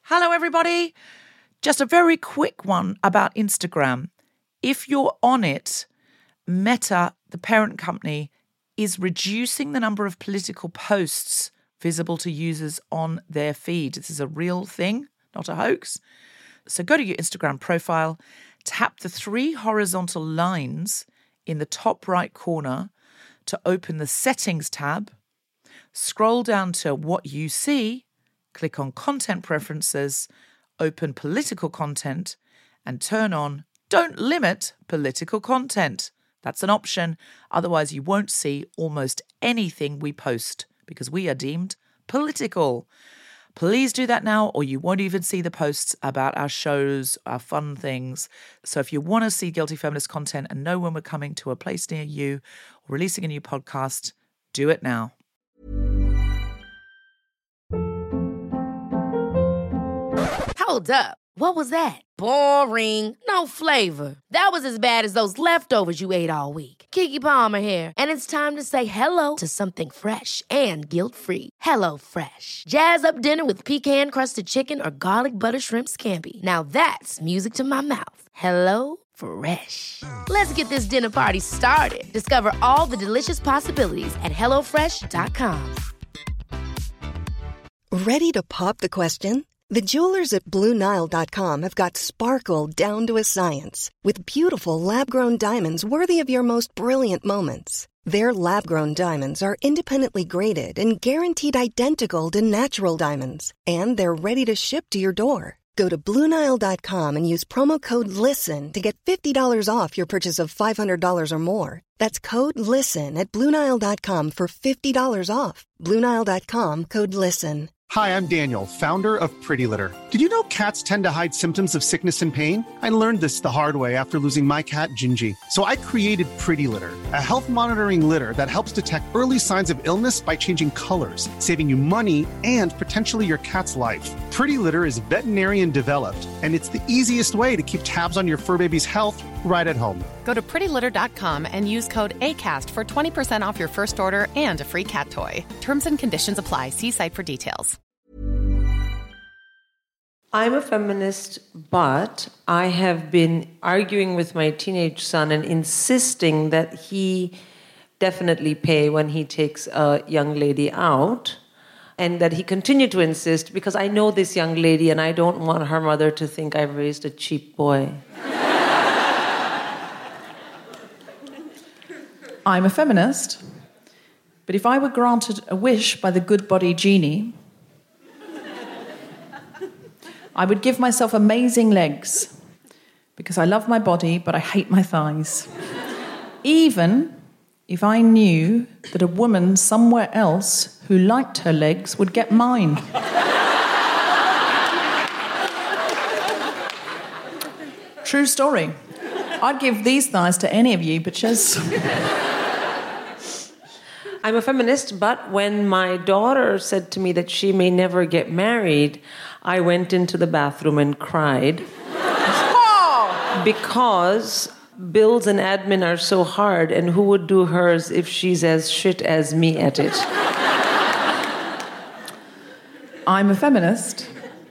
Hello, everybody. Just a very quick one about Instagram. If you're on it, Meta, the parent company, is reducing the number of political posts visible to users on their feed. This is a real thing, not a hoax. So go to your Instagram profile, tap the 3 horizontal lines in the top right corner to open the Settings tab, scroll down to What You See, click on Content Preferences, open Political Content, and turn on Don't Limit Political Content. That's an option. Otherwise, you won't see almost anything we post because we are deemed political. Please do that now, or you won't even see the posts about our shows, our fun things. So if you want to see Guilty Feminist content and know when we're coming to a place near you or releasing a new podcast, do it now. Hold up. What was that? Boring. No flavor. That was as bad as those leftovers you ate all week. Keke Palmer here, and it's time to say hello to something fresh and guilt-free. Hello Fresh. Jazz up dinner with pecan-crusted chicken or garlic butter shrimp scampi. Now that's music to my mouth. Hello Fresh. Let's get this dinner party started. Discover all the delicious possibilities at hellofresh.com. Ready to pop the question? The jewelers at BlueNile.com have got sparkle down to a science with beautiful lab-grown diamonds worthy of your most brilliant moments. Their lab-grown diamonds are independently graded and guaranteed identical to natural diamonds, and they're ready to ship to your door. Go to BlueNile.com and use promo code LISTEN to get $50 off your purchase of $500 or more. That's code LISTEN at BlueNile.com for $50 off. BlueNile.com, code LISTEN. Hi, I'm Daniel, founder of Pretty Litter. Did you know cats tend to hide symptoms of sickness and pain? I learned this the hard way after losing my cat, Gingy. So I created Pretty Litter, a health monitoring litter that helps detect early signs of illness by changing colors, saving you money and potentially your cat's life. Pretty Litter is veterinarian developed, and it's the easiest way to keep tabs on your fur baby's health right at home. Go to prettylitter.com and use code ACAST for 20% off your first order and a free cat toy. Terms and conditions apply. See site for details. I'm a feminist, but I have been arguing with my teenage son and insisting that he definitely pay when he takes a young lady out, and that he continue to insist because I know this young lady and I don't want her mother to think I've raised a cheap boy. I'm a feminist, but if I were granted a wish by the good body genie, I would give myself amazing legs because I love my body, but I hate my thighs. Even if I knew that a woman somewhere else who liked her legs would get mine. True story. I'd give these thighs to any of you bitches. I'm a feminist, but when my daughter said to me that she may never get married, I went into the bathroom and cried. Because bills and admin are so hard, and who would do hers if she's as shit as me at it? I'm a feminist,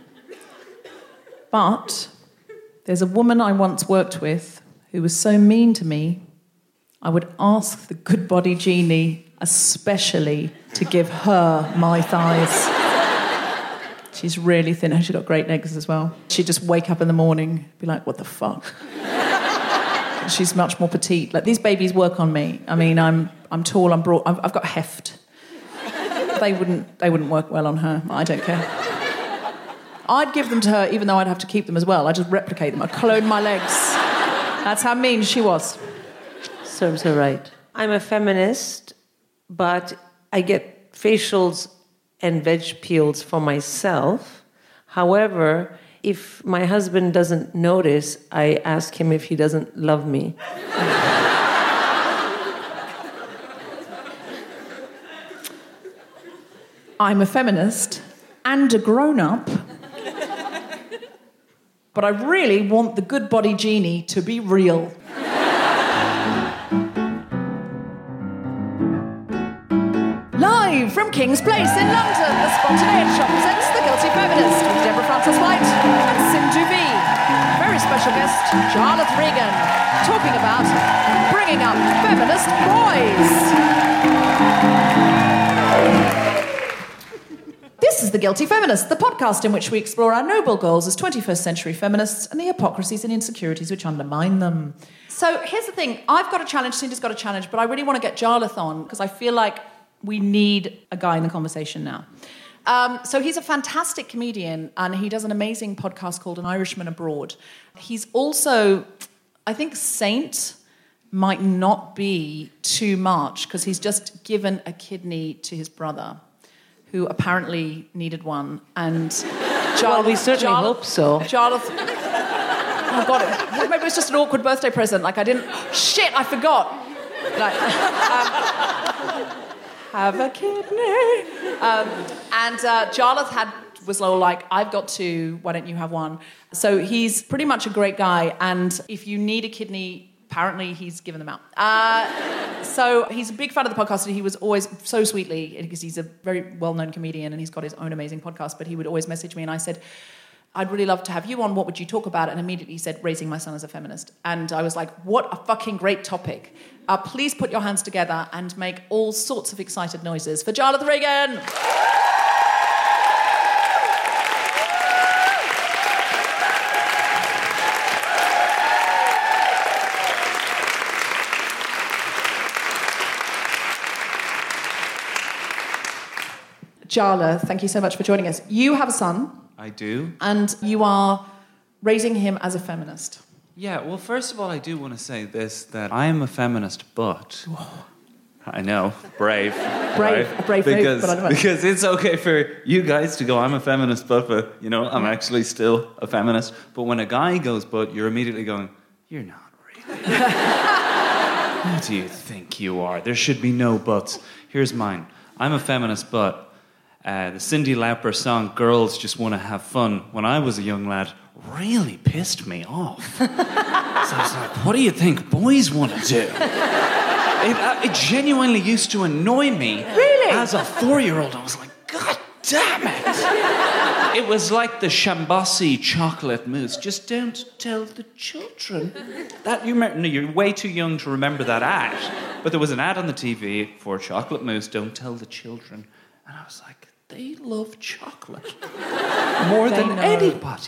but there's a woman I once worked with who was so mean to me, I would ask the good body genie especially to give her my thighs. She's really thin. She's got great legs as well. She'd just wake up in the morning, be like, what the fuck? She's much more petite. Like, these babies work on me. I mean, I'm tall, I'm broad, I've got heft. They wouldn't work well on her. I don't care. I'd give them to her, even though I'd have to keep them as well. I'd just replicate them. I'd clone my legs. That's how mean she was. Serves her right. I'm a feminist, but I get facials and veg peels for myself. However, if my husband doesn't notice, I ask him if he doesn't love me. I'm a feminist and a grown-up, but I really want the good body genie to be real. Live from King's Place in London, the Spontaneity Shop presents The Guilty Feminist with Deborah Frances White Charlotte Regan, talking about bringing up feminist boys. This is The Guilty Feminist, the podcast in which we explore our noble goals as 21st century feminists and the hypocrisies and insecurities which undermine them. So here's the thing. I've got a challenge, Cindy's got a challenge, but I really want to get Jarlath on because I feel like we need a guy in the conversation now. So he's a fantastic comedian and he does an amazing podcast called An Irishman Abroad. He's also, I think Saint might not be too much because he's just given a kidney to his brother who apparently needed one. And Well, we certainly hope so. Jarlath... Oh, God. Maybe it was just an awkward birthday present. Like, I didn't... Shit, I forgot. Like, have a kidney. And Jarlath was like, I've got two, why don't you have one? So he's pretty much a great guy, and if you need a kidney, apparently he's given them out. So he's a big fan of the podcast, and he was always so sweetly, because he's a very well-known comedian, and he's got his own amazing podcast, but he would always message me, and I said, I'd really love to have you on, what would you talk about? And immediately he said, raising my son as a feminist. And I was like, what a fucking great topic. Please put your hands together and make all sorts of excited noises for Jarlath Regan. Jarlath, thank you so much for joining us. You have a son. I do. And you are raising him as a feminist. Yeah, well, first of all, I do want to say this, that I am a feminist, but... Whoa. I know, brave. Brave, a brave move, but I don't know. Because it's okay for you guys to go, I'm a feminist, but I'm actually still a feminist. But when a guy goes, but, you're immediately going, you're not really. Who do you think you are? There should be no buts. Here's mine. I'm a feminist, but... the Cyndi Lauper song Girls Just Want to Have Fun, when I was a young lad, really pissed me off. So I was like, what do you think boys want to do? It genuinely used to annoy me. Really? As a 4-year-old, I was like, God damn it. It was like the Shambossi chocolate mousse. Just don't tell the children. You're way too young to remember that ad. But there was an ad on the TV for chocolate mousse, don't tell the children. And I was like, they love chocolate more than anybody.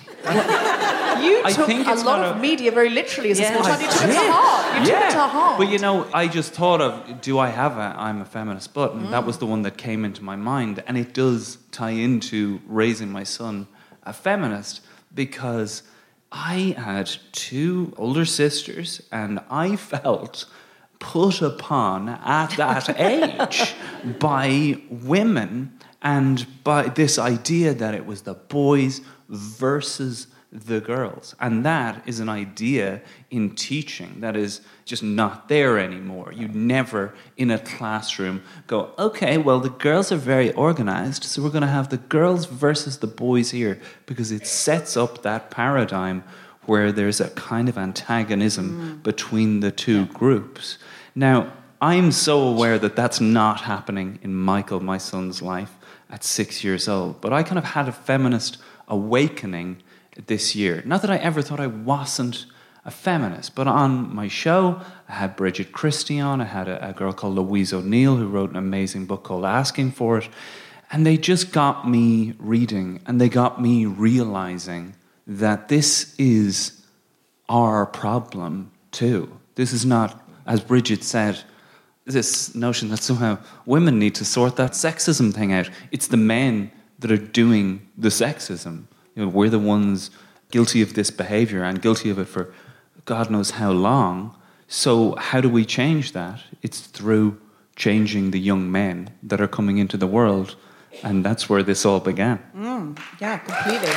You took a lot of media very literally as a small child. You took it to heart. You took it to heart. But I just thought of, do I have I'm a feminist button? That was the one that came into my mind. And it does tie into raising my son a feminist because I had 2 older sisters and I felt put upon at that age by women and by this idea that it was the boys versus the girls. And that is an idea in teaching that is just not there anymore. You never in a classroom go, okay, well, the girls are very organized, so we're going to have the girls versus the boys here, because it sets up that paradigm where there's a kind of antagonism between the two groups. Now, I'm so aware that that's not happening in Michael, my son's life, at 6 years old. But I kind of had a feminist awakening this year. Not that I ever thought I wasn't a feminist, but on my show, I had Bridget Christie on. I had a girl called Louise O'Neill who wrote an amazing book called Asking For It. And they just got me reading, and they got me realizing that this is our problem too. This is not, as Bridget said, this notion that somehow women need to sort that sexism thing out. It's the men that are doing the sexism. We're the ones guilty of this behavior and guilty of it for God knows how long. So how do we change that? It's through changing the young men that are coming into the world. And that's where this all began. Yeah, completely.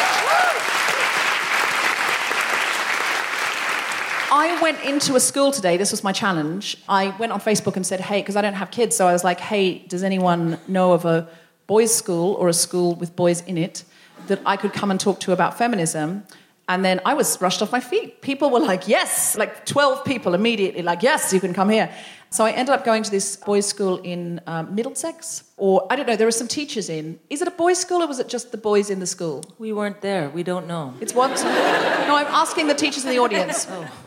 I went into a school today, this was my challenge. I went on Facebook and said, hey, because I don't have kids, so I was like, hey, does anyone know of a boys' school or a school with boys in it that I could come and talk to about feminism? And then I was rushed off my feet. People were like, yes, like 12 people immediately, like, yes, you can come here. So I ended up going to this boys' school in Middlesex. Or, I don't know, there were some teachers in. Is it a boys' school or was it just the boys in the school? We weren't there. We don't know. It's what? No, I'm asking the teachers in the audience.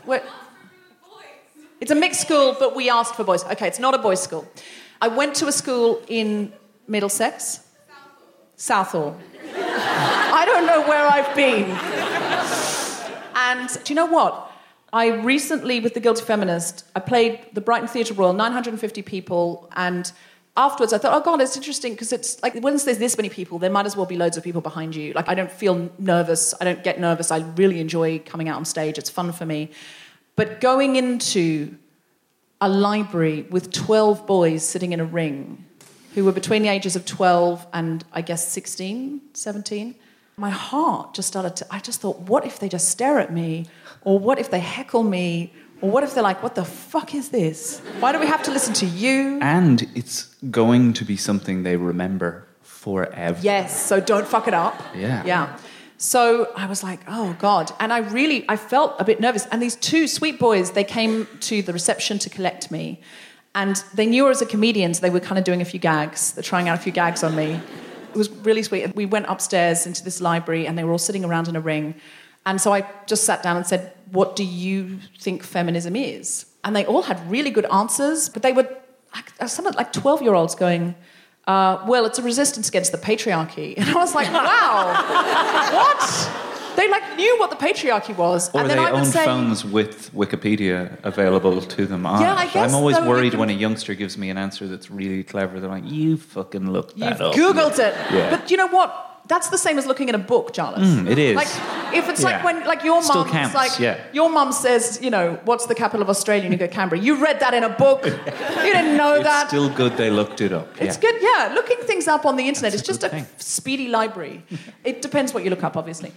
It's a mixed school, but we asked for boys. Okay, it's not a boys' school. I went to a school in Middlesex. Southall. I don't know where I've been. And do you know what? I recently, with The Guilty Feminist, I played the Brighton Theatre Royal, 950 people, and afterwards I thought, oh God, it's interesting, because it's like, once there's this many people, there might as well be loads of people behind you. Like, I don't feel nervous, I don't get nervous, I really enjoy coming out on stage, it's fun for me. But going into a library with 12 boys sitting in a ring, who were between the ages of 12 and, I guess, 16, 17, my heart just started to... I just thought, what if they just stare at me? Or what if they heckle me? Or what if they're like, what the fuck is this? Why do we have to listen to you? And it's going to be something they remember forever. Yes, so don't fuck it up. Yeah. So I was like, oh, God. And I felt a bit nervous. And these two sweet boys, they came to the reception to collect me. And they knew I was a comedian, so they were kind of doing a few gags. They're trying out a few gags on me. It was really sweet. We went upstairs into this library and they were all sitting around in a ring. And so I just sat down and said, what do you think feminism is? And they all had really good answers, but they were some like 12-year-olds going, well, it's a resistance against the patriarchy. And I was like, wow, what? They like knew what the patriarchy was. Or and then they I would own say, phones with Wikipedia available to them on Yeah, I it. guess I'm always so. worried when a youngster gives me an answer that's really clever. They're like, you fucking looked that up. You've Googled it. Yeah. But you know what? That's the same as looking at a book, Jarlath. It is. Like, if it's like Yeah. when, like, your Still mum's counts, like, yeah. your mum says, you know, what's the capital of Australia? And you go, Canberra. You read that in a book. You didn't know that. It's still good they looked it up. It's good, yeah. Looking things up on the internet is just good a thing. speedy library. It depends what you look up, obviously.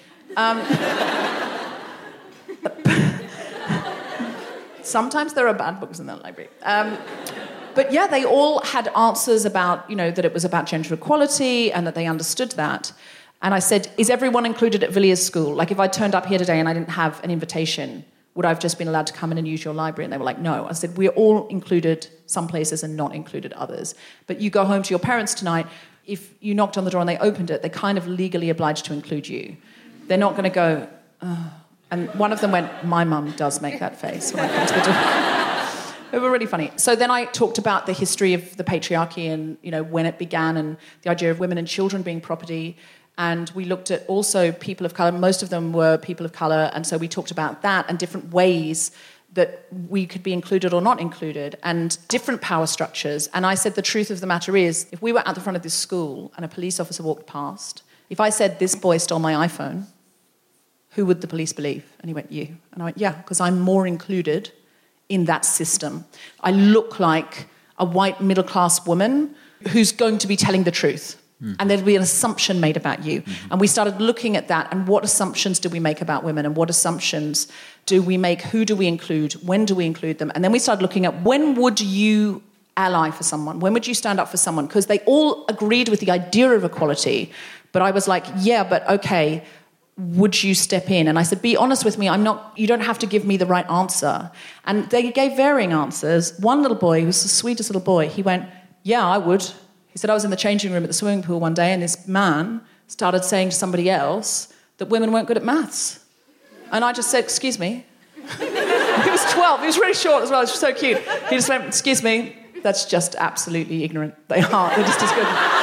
Sometimes there are bad books in that library. But yeah, they all had answers about, you know, that it was about gender equality and that they understood that. And I said, is everyone included at Villiers School? Like, if I turned up here today and I didn't have an invitation, would I have just been allowed to come in and use your library? And they were like, no. I said, we're all included some places and not included others. But you go home to your parents tonight, if you knocked on the door and they opened it, they're kind of legally obliged to include you. They're not going to go, oh. And one of them went, my mum does make that face when I come to the door. They were really funny. So then I talked about the history of the patriarchy and, you know, when it began and the idea of women and children being property. And we looked at also people of colour. Most of them were people of colour. And so we talked about that and different ways that we could be included or not included and different power structures. And I said the truth of the matter is, if we were at the front of this school and a police officer walked past, if I said, this boy stole my iPhone, who would the police believe? And he went, you. And I went, yeah, because I'm more included in that system. I look like a white middle-class woman who's going to be telling the truth. And there'd be an assumption made about you. And we started looking at that and what assumptions do we make about women and what assumptions do we make, who do we include, when do we include them? And then we started looking at when would you ally for someone? When would you stand up for someone? Because they all agreed with the idea of equality. But I was like, yeah, but okay, would you step in? And I said, be honest with me, you don't have to give me the right answer. And they gave varying answers. One little boy, who was the sweetest little boy, he went, yeah, I would. He said, I was in the changing room at the swimming pool one day and this man started saying to somebody else that women weren't good at maths. And I just said, excuse me. He was 12, he was really short as well, he was so cute. He just went, excuse me, that's just absolutely ignorant. They're just as good.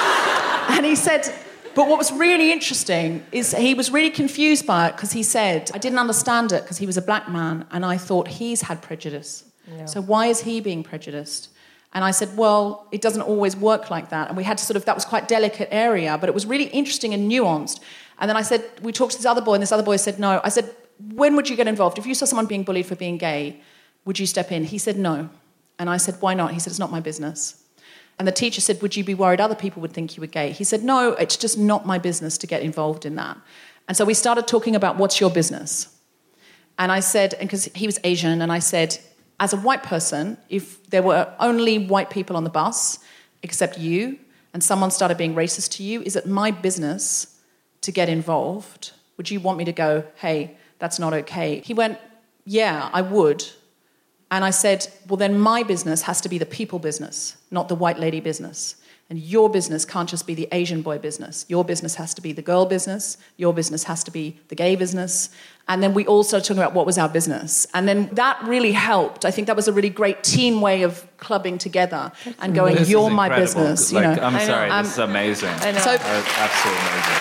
And he said, but what was really interesting is he was really confused by it because he said, I didn't understand it because he was a black man and I thought he's had prejudice. Yeah. So why is he being prejudiced? And I said, well, it doesn't always work like that. And we had to that was quite a delicate area, but it was really interesting and nuanced. And then I said, we talked to this other boy and this other boy said, no. I said, when would you get involved? If you saw someone being bullied for being gay, would you step in? He said, no. And I said, why not? He said, it's not my business. And the teacher said, would you be worried other people would think you were gay? He said, no, it's just not my business to get involved in that. And so we started talking about what's your business? And I said, because he was Asian, and I said, as a white person, if there were only white people on the bus, except you, and someone started being racist to you, is it my business to get involved? Would you want me to go, hey, that's not okay. He went, yeah, I would. And I said, well, then my business has to be the people business, not the white lady business. And your business can't just be the Asian boy business. Your business has to be the girl business. Your business has to be the gay business. And then we all started talking about what was our business. And then that really helped. I think that was a really great teen way of clubbing together and going, you're my business. You know. I'm sorry, this is amazing. I know. So, Absolutely amazing.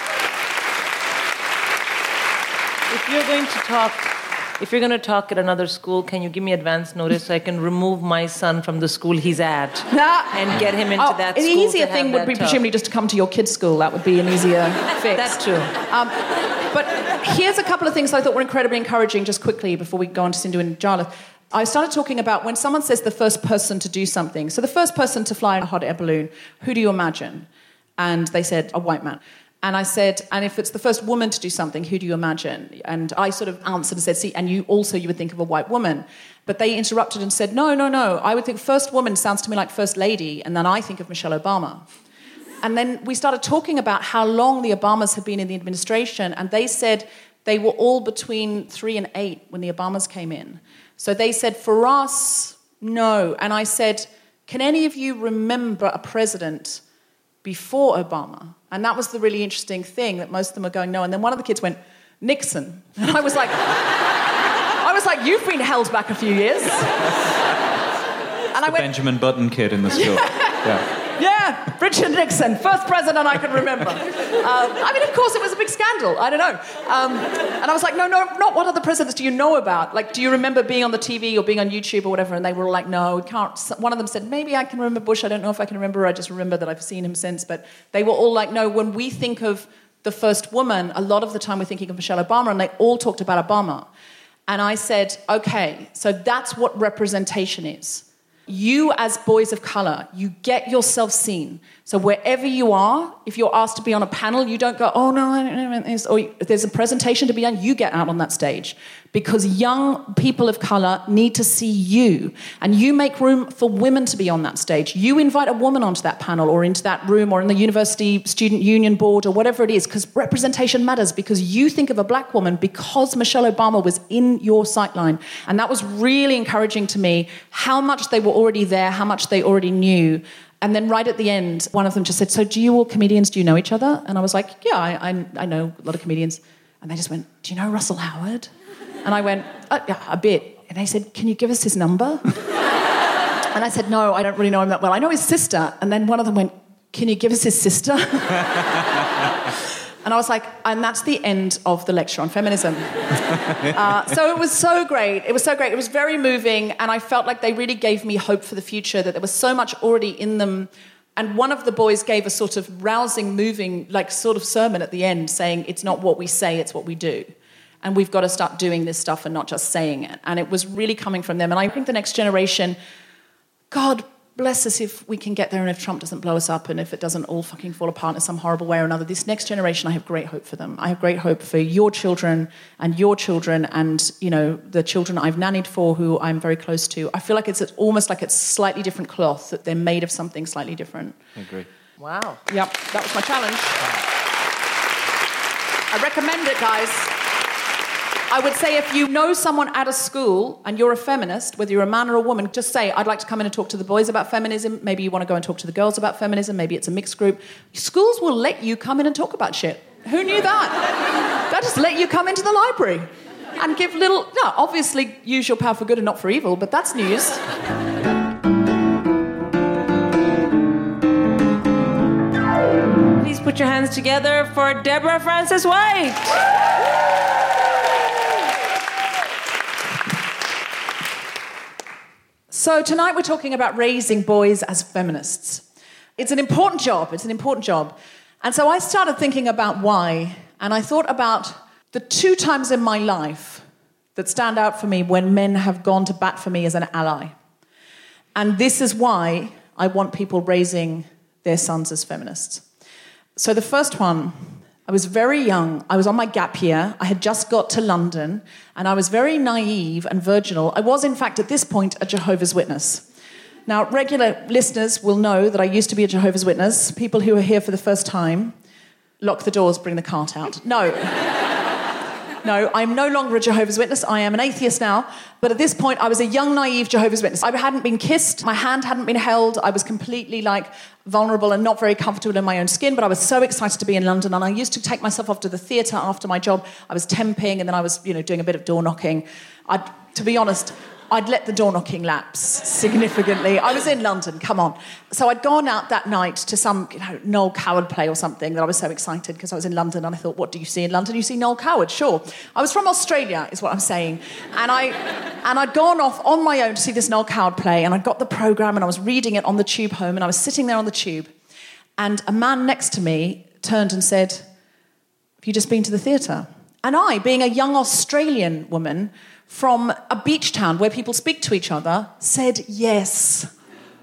If you're going to talk at another school, can you give me advance notice so I can remove my son from the school he's at and get him into that school? An easier thing would be presumably just to come to your kids' school. That would be an easier fix. That's true. But here's a couple of things I thought were incredibly encouraging just quickly before we go on to Sindhu and Jarlath. I started talking about when someone says the first person to do something. So the first person to fly a hot air balloon, who do you imagine? And they said, a white man. And I said, and if it's the first woman to do something, who do you imagine? And I sort of answered and said, see, and you would think of a white woman. But they interrupted and said, no. I would think first woman sounds to me like first lady, and then I think of Michelle Obama. And then we started talking about how long the Obamas had been in the administration, and they said they were all between 3 and 8 when the Obamas came in. So they said, for us, no. And I said, can any of you remember a president before Obama? And that was the really interesting thing, that most of them were going, no. And then one of the kids went, Nixon. And I was like, you've been held back a few years. And I went, Benjamin Button kid in the school. Yeah, Richard Nixon, first president I can remember. Of course, it was a big scandal. I don't know. And I was like, no, not what other presidents do you know about? Like, do you remember being on the TV or being on YouTube or whatever? And they were all like, no, we can't. One of them said, maybe I can remember Bush. I don't know if I can remember. I just remember that I've seen him since. But they were all like, no, when we think of the first woman, a lot of the time we're thinking of Michelle Obama, and they all talked about Obama. And I said, okay, so that's what representation is. You, as boys of colour, you get yourself seen. So wherever you are, if you're asked to be on a panel, you don't go, oh, no, I don't know this. Or if there's a presentation to be done, you get out on that stage. Because young people of colour need to see you. And you make room for women to be on that stage. You invite a woman onto that panel or into that room or in the university student union board or whatever it is, because representation matters, because you think of a black woman because Michelle Obama was in your sightline. And that was really encouraging to me, how much they were already there, how much they already knew. And then right at the end, one of them just said, so do you all comedians, do you know each other? And I was like, yeah, I know a lot of comedians. And they just went, do you know Russell Howard? And I went, yeah, a bit. And they said, can you give us his number? And I said, no, I don't really know him that well. I know his sister. And then one of them went, can you give us his sister? And I was like, and that's the end of the lecture on feminism. So it was so great. It was so great. It was very moving. And I felt like they really gave me hope for the future, that there was so much already in them. And one of the boys gave a sort of rousing, moving, like sort of sermon at the end saying, it's not what we say, it's what we do. And we've got to start doing this stuff and not just saying it. And it was really coming from them. And I think the next generation, God bless us if we can get there and if Trump doesn't blow us up and if it doesn't all fucking fall apart in some horrible way or another. This next generation, I have great hope for them. I have great hope for your children and, you know, the children I've nannied for who I'm very close to. I feel like it's almost like it's slightly different cloth, that they're made of something slightly different. I agree. Wow. Yep, that was my challenge. I recommend it, guys. I would say if you know someone at a school and you're a feminist, whether you're a man or a woman, just say, I'd like to come in and talk to the boys about feminism. Maybe you want to go and talk to the girls about feminism. Maybe it's a mixed group. Schools will let you come in and talk about shit. Who knew that? They'll just let you come into the library and give little... No, obviously use your power for good and not for evil, but that's news. Please put your hands together for Deborah Frances-White. So tonight we're talking about raising boys as feminists. It's an important job. And so I started thinking about why, and I thought about the 2 times in my life that stand out for me when men have gone to bat for me as an ally. And this is why I want people raising their sons as feminists. So the first one, I was very young. I was on my gap year. I had just got to London, and I was very naive and virginal. I was, in fact, at this point, a Jehovah's Witness. Now, regular listeners will know that I used to be a Jehovah's Witness. People who are here for the first time, lock the doors, bring the cart out. No. No, I'm no longer a Jehovah's Witness. I am an atheist now. But at this point, I was a young, naive Jehovah's Witness. I hadn't been kissed. My hand hadn't been held. I was completely, vulnerable and not very comfortable in my own skin. But I was so excited to be in London. And I used to take myself off to the theatre after my job. I was temping, and then I was, doing a bit of door knocking. To be honest, I'd let the door knocking lapse significantly. I was in London, come on. So I'd gone out that night to some Noel Coward play or something that I was so excited because I was in London, and I thought, what do you see in London? You see Noel Coward, sure. I was from Australia, is what I'm saying. And I'd gone off on my own to see this Noel Coward play, and I'd got the programme, and I was reading it on the tube home, and I was sitting there on the tube, and a man next to me turned and said, have you just been to the theatre? And I, being a young Australian woman from a beach town where people speak to each other, said yes.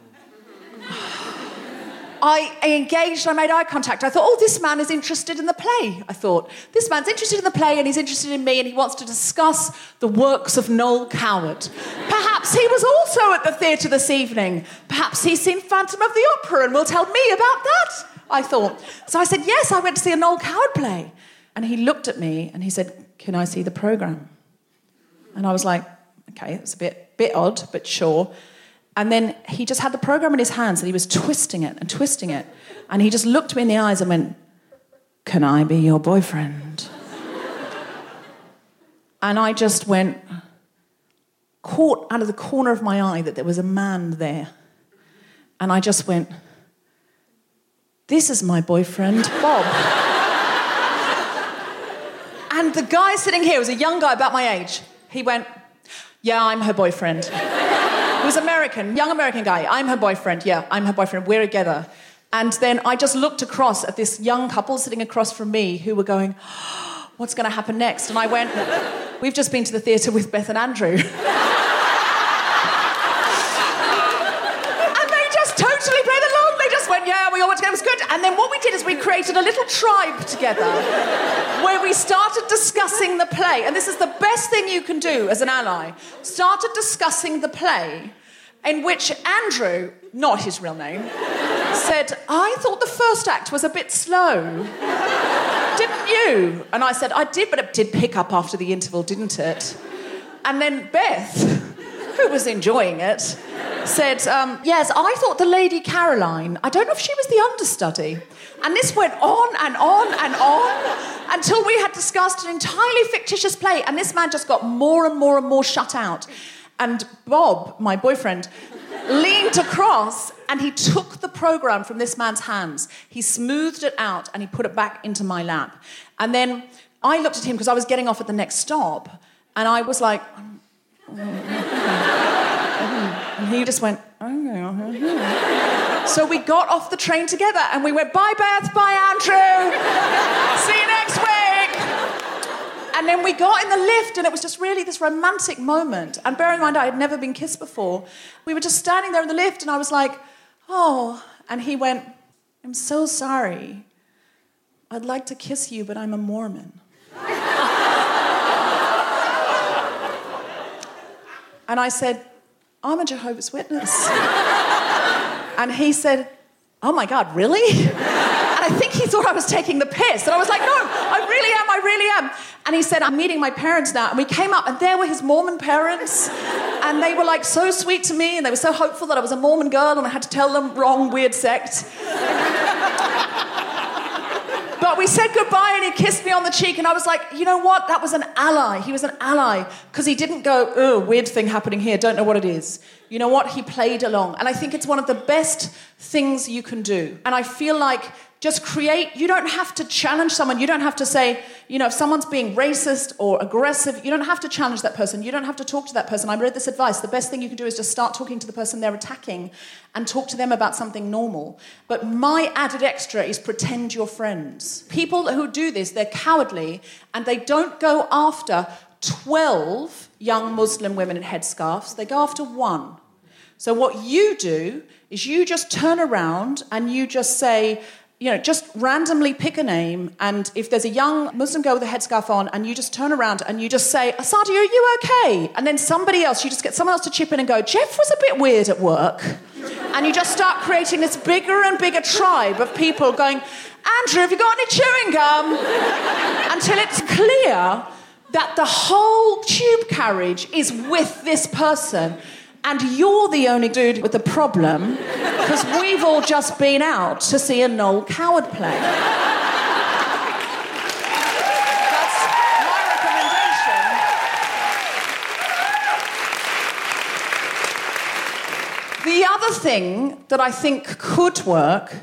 I engaged, I made eye contact. I thought, oh, this man is interested in the play. I thought, this man's interested in the play and he's interested in me and he wants to discuss the works of Noel Coward. Perhaps he was also at the theatre this evening. Perhaps he's seen Phantom of the Opera and will tell me about that, I thought. So I said, yes, I went to see a Noel Coward play. And he looked at me and he said, can I see the programme? And I was like, okay, it's a bit odd, but sure. And then he just had the programme in his hands and he was twisting it and twisting it. And he just looked me in the eyes and went, can I be your boyfriend? And I just went, caught out of the corner of my eye that there was a man there. And I just went, this is my boyfriend, Bob. And the guy sitting here was a young guy about my age. He went, yeah, I'm her boyfriend. He was American, young American guy. I'm her boyfriend. Yeah, I'm her boyfriend. We're together. And then I just looked across at this young couple sitting across from me who were going, what's going to happen next? And I went, we've just been to the theatre with Beth and Andrew. And they just totally played along. They just went, yeah, we all went together. It was good. And then what we did is we created a little tribe together where we started discussing the play. And this is the best thing you can do as an ally. Started discussing the play in which Andrew, not his real name, said, I thought the first act was a bit slow. Didn't you? And I said, I did, but it did pick up after the interval, didn't it? And then Beth, who was enjoying it, said, yes, I thought the Lady Caroline, I don't know if she was the understudy. And this went on and on and on until we had discussed an entirely fictitious play, and this man just got more and more and more shut out. And Bob, my boyfriend, leaned across and he took the programme from this man's hands. He smoothed it out and he put it back into my lap. And then I looked at him because I was getting off at the next stop, and I was like... And he just went, So we got off the train together and we went, bye, Beth, bye, Andrew. See you next week. And then we got in the lift and it was just really this romantic moment. And bear in mind, I had never been kissed before. We were just standing there in the lift and I was like, oh. And he went, I'm so sorry. I'd like to kiss you, but I'm a Mormon. And I said, I'm a Jehovah's Witness. And he said, oh my God, really? And I think he thought I was taking the piss. And I was like, no, I really am. And he said, I'm meeting my parents now. And we came up and there were his Mormon parents. And they were like so sweet to me and they were so hopeful that I was a Mormon girl and I had to tell them wrong, weird sect. But we said goodbye and he kissed me on the cheek and I was like, you know what? That was an ally. He was an ally because he didn't go, oh, weird thing happening here, don't know what it is. You know what? He played along. And I think it's one of the best things you can do. And I feel like just create, you don't have to challenge someone. You don't have to say, you know, if someone's being racist or aggressive, you don't have to challenge that person. You don't have to talk to that person. I read this advice. The best thing you can do is just start talking to the person they're attacking and talk to them about something normal. But my added extra is pretend you're friends. People who do this, they're cowardly and they don't go after 12 young Muslim women in headscarves. They go after one. So what you do is you just turn around and you just say, you know, just randomly pick a name, and if there's a young Muslim girl with a headscarf on, and you just turn around and you just say, Asadi, are you okay? And then somebody else, you just get someone else to chip in and go, Jeff was a bit weird at work. And you just start creating this bigger and bigger tribe of people going, Andrew, have you got any chewing gum? Until it's clear that the whole tube carriage is with this person and you're the only dude with the problem because we've all just been out to see a Noel Coward play. That's my recommendation. The other thing that I think could work,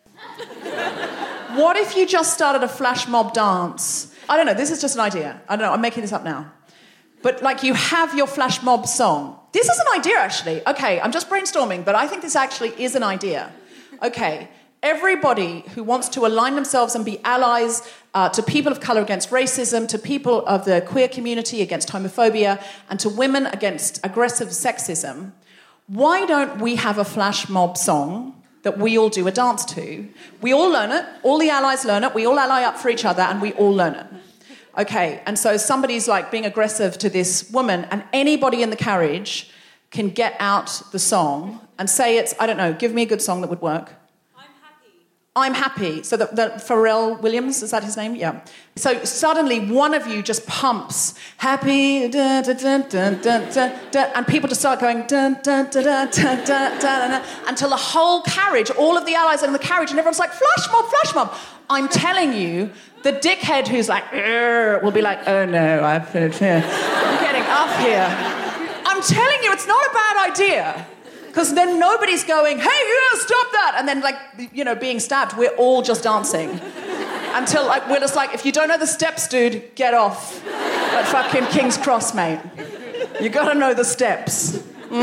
what if you just started a flash mob dance? I don't know, this is just an idea. I don't know, I'm making this up now. But like you have your flash mob song. This is an idea actually. Okay, I'm just brainstorming, but I think this actually is an idea. Okay, everybody who wants to align themselves and be allies to people of colour against racism, to people of the queer community against homophobia, and to women against aggressive sexism, why don't we have a flash mob song that we all do a dance to? We all learn it, all the allies learn it, we all ally up for each other, and we all learn it. Okay, and so somebody's like being aggressive to this woman, and anybody in the carriage can get out the song and say it's, I don't know, give me a good song that would work. I'm happy. So that Pharrell Williams, is that his name? Yeah. So suddenly one of you just pumps happy, da, da, da, da, da, da, da, and people just start going da, da, da, da, da, da, da, da, until the whole carriage, all of the allies are in the carriage, and everyone's like, flash mob, flash mob. I'm telling you, the dickhead who's like, will be like, oh no, I'm getting up here. I'm telling you, it's not a bad idea. Because then nobody's going, hey, yeah, stop that. And then, like, you know, being stabbed, we're all just dancing. Until, like, we're just like, if you don't know the steps, dude, get off at fucking King's Cross, mate. You gotta know the steps.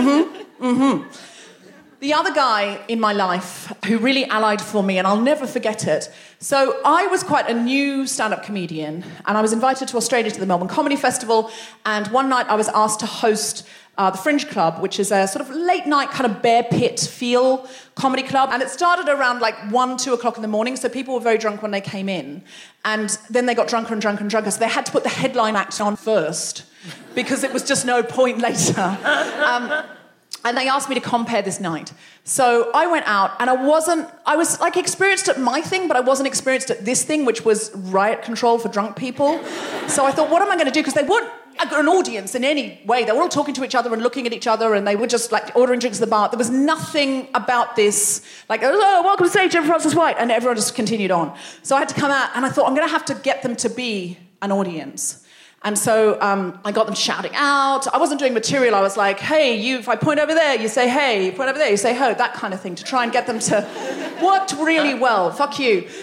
The other guy in my life who really allied for me, and I'll never forget it. So I was quite a new stand-up comedian, and I was invited to Australia to the Melbourne Comedy Festival, and one night I was asked to host the Fringe Club, which is a sort of late-night kind of bear pit feel comedy club. And it started around like 1, 2 o'clock in the morning, so people were very drunk when they came in. And then they got drunker and drunker and drunker, so they had to put the headline act on first because it was just no point later. And they asked me to compare this night. So I went out, and I was like experienced at my thing, but I wasn't experienced at this thing, which was riot control for drunk people. So I thought, what am I going to do? Because they weren't an audience in any way. They were all talking to each other and looking at each other, and they were just like ordering drinks at the bar. There was nothing about this, like, oh, welcome to stage, Jennifer Frances White, and everyone just continued on. So I had to come out, and I thought, I'm going to have to get them to be an audience. And so I got them shouting out. I wasn't doing material. I was like, hey, if I point over there, you say hey. You point over there, you say ho. That kind of thing to try and get them to... Worked really well. Fuck you. So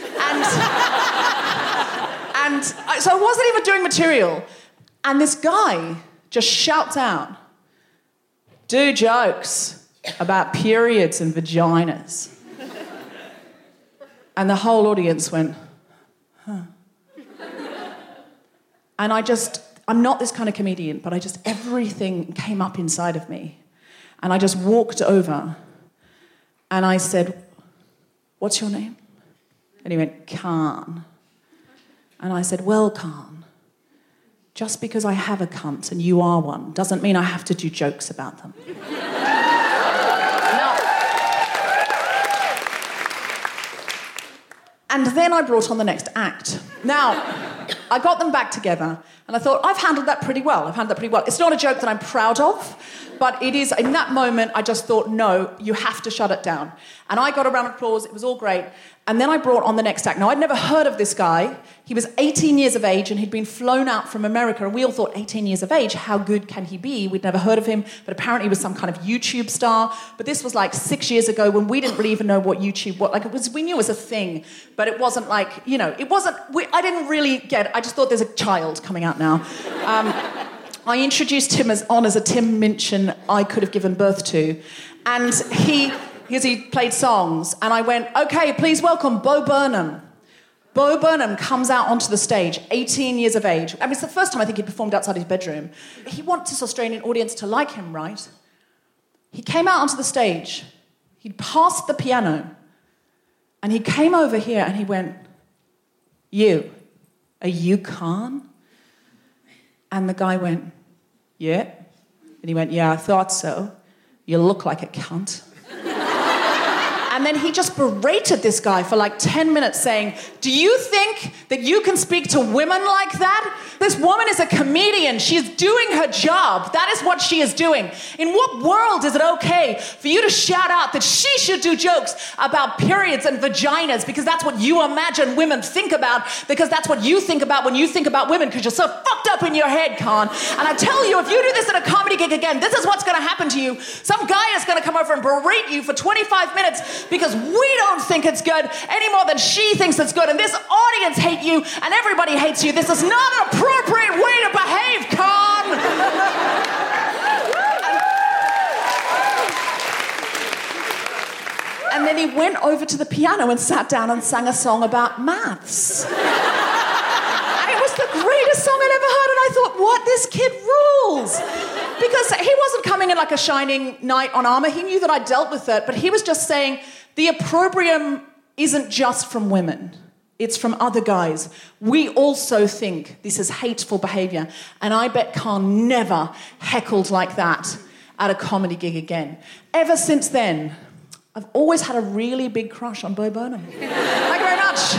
I wasn't even doing material. And this guy just shouts out, do jokes about periods and vaginas. And the whole audience went, huh. And I'm not this kind of comedian, but everything came up inside of me. And I just walked over and I said, what's your name? And he went, Khan. And I said, well, Khan, just because I have a cunt and you are one doesn't mean I have to do jokes about them. No. And then I brought on the next act. Now, I got them back together, and I thought, I've handled that pretty well. It's not a joke that I'm proud of, but it is, in that moment, I just thought, no, you have to shut it down. And I got a round of applause, it was all great. And then I brought on the next act. Now, I'd never heard of this guy. He was 18 years of age, and he'd been flown out from America, and we all thought, 18 years of age, how good can he be? We'd never heard of him, but apparently he was some kind of YouTube star. But this was like 6 years ago when we didn't really even know what YouTube was. Like, we knew it was a thing, but it wasn't like, you know, I didn't really get it. I just thought there's a child coming out now. I introduced him as a Tim Minchin I could have given birth to. And because he played songs, and I went, okay, please welcome Bo Burnham. Bo Burnham comes out onto the stage, 18 years of age. I mean, it's the first time I think he performed outside his bedroom. He wants this Australian audience to like him, right? He came out onto the stage. He'd passed the piano. And he came over here and he went, are you Khan? And the guy went, yeah. And he went, yeah, I thought so. You look like a cunt. And then he just berated this guy for like 10 minutes saying, do you think that you can speak to women like that? This woman is a comedian. She is doing her job. That is what she is doing. In what world is it okay for you to shout out that she should do jokes about periods and vaginas because that's what you imagine women think about, because that's what you think about when you think about women, because you're so fucked up in your head, Khan. And I tell you, if you do this at a comedy gig again, this is what's going to happen to you. Some guy is going to come over and berate you for 25 minutes because we don't think it's good any more than she thinks it's good. And this audience hate you and everybody hates you. This is not an appropriate way to behave, Khan. And then he went over to the piano and sat down and sang a song about maths. And it was the greatest song I'd ever heard. And I thought, what? This kid rules. Because he wasn't coming in like a shining knight on armor. He knew that I dealt with it. But he was just saying, the opprobrium isn't just from women. It's from other guys. We also think this is hateful behavior. And I bet Khan never heckled like that at a comedy gig again. Ever since then, I've always had a really big crush on Bo Burnham. Thank you very much.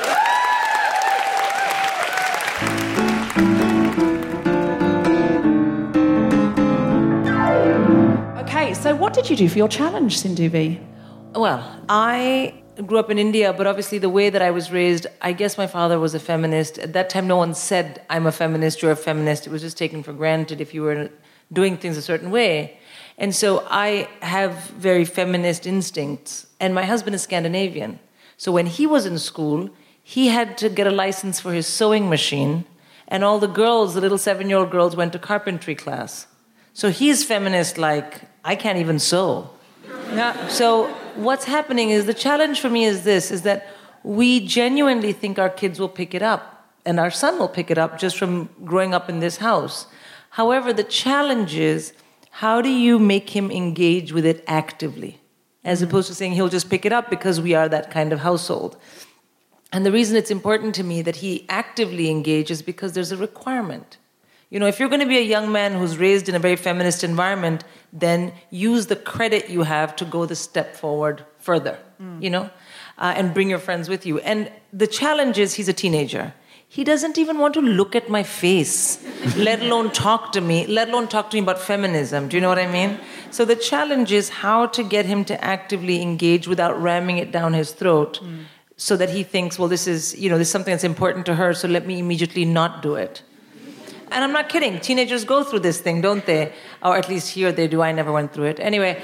Okay, so what did you do for your challenge, Sindhu V? Well, I grew up in India, but obviously the way that I was raised, I guess my father was a feminist. At that time, no one said, I'm a feminist, you're a feminist. It was just taken for granted if you were doing things a certain way. And so I have very feminist instincts. And my husband is Scandinavian. So when he was in school, he had to get a license for his sewing machine. And all the girls, the little 7-year-old girls, went to carpentry class. So he's feminist like, I can't even sew. Yeah. So what's happening is, the challenge for me is this, is that we genuinely think our kids will pick it up. And our son will pick it up just from growing up in this house. However, the challenge is, how do you make him engage with it actively? As opposed to saying he'll just pick it up because we are that kind of household. And the reason it's important to me that he actively engages is because there's a requirement. You know, if you're going to be a young man who's raised in a very feminist environment, then use the credit you have to go the step forward further, you know, and bring your friends with you. And the challenge is, he's a teenager. He doesn't even want to look at my face, let alone talk to me about feminism. Do you know what I mean? So the challenge is how to get him to actively engage without ramming it down his throat so that he thinks, well, this is something that's important to her, so let me immediately not do it. And I'm not kidding. Teenagers go through this thing, don't they? Or at least here they do. I never went through it. Anyway,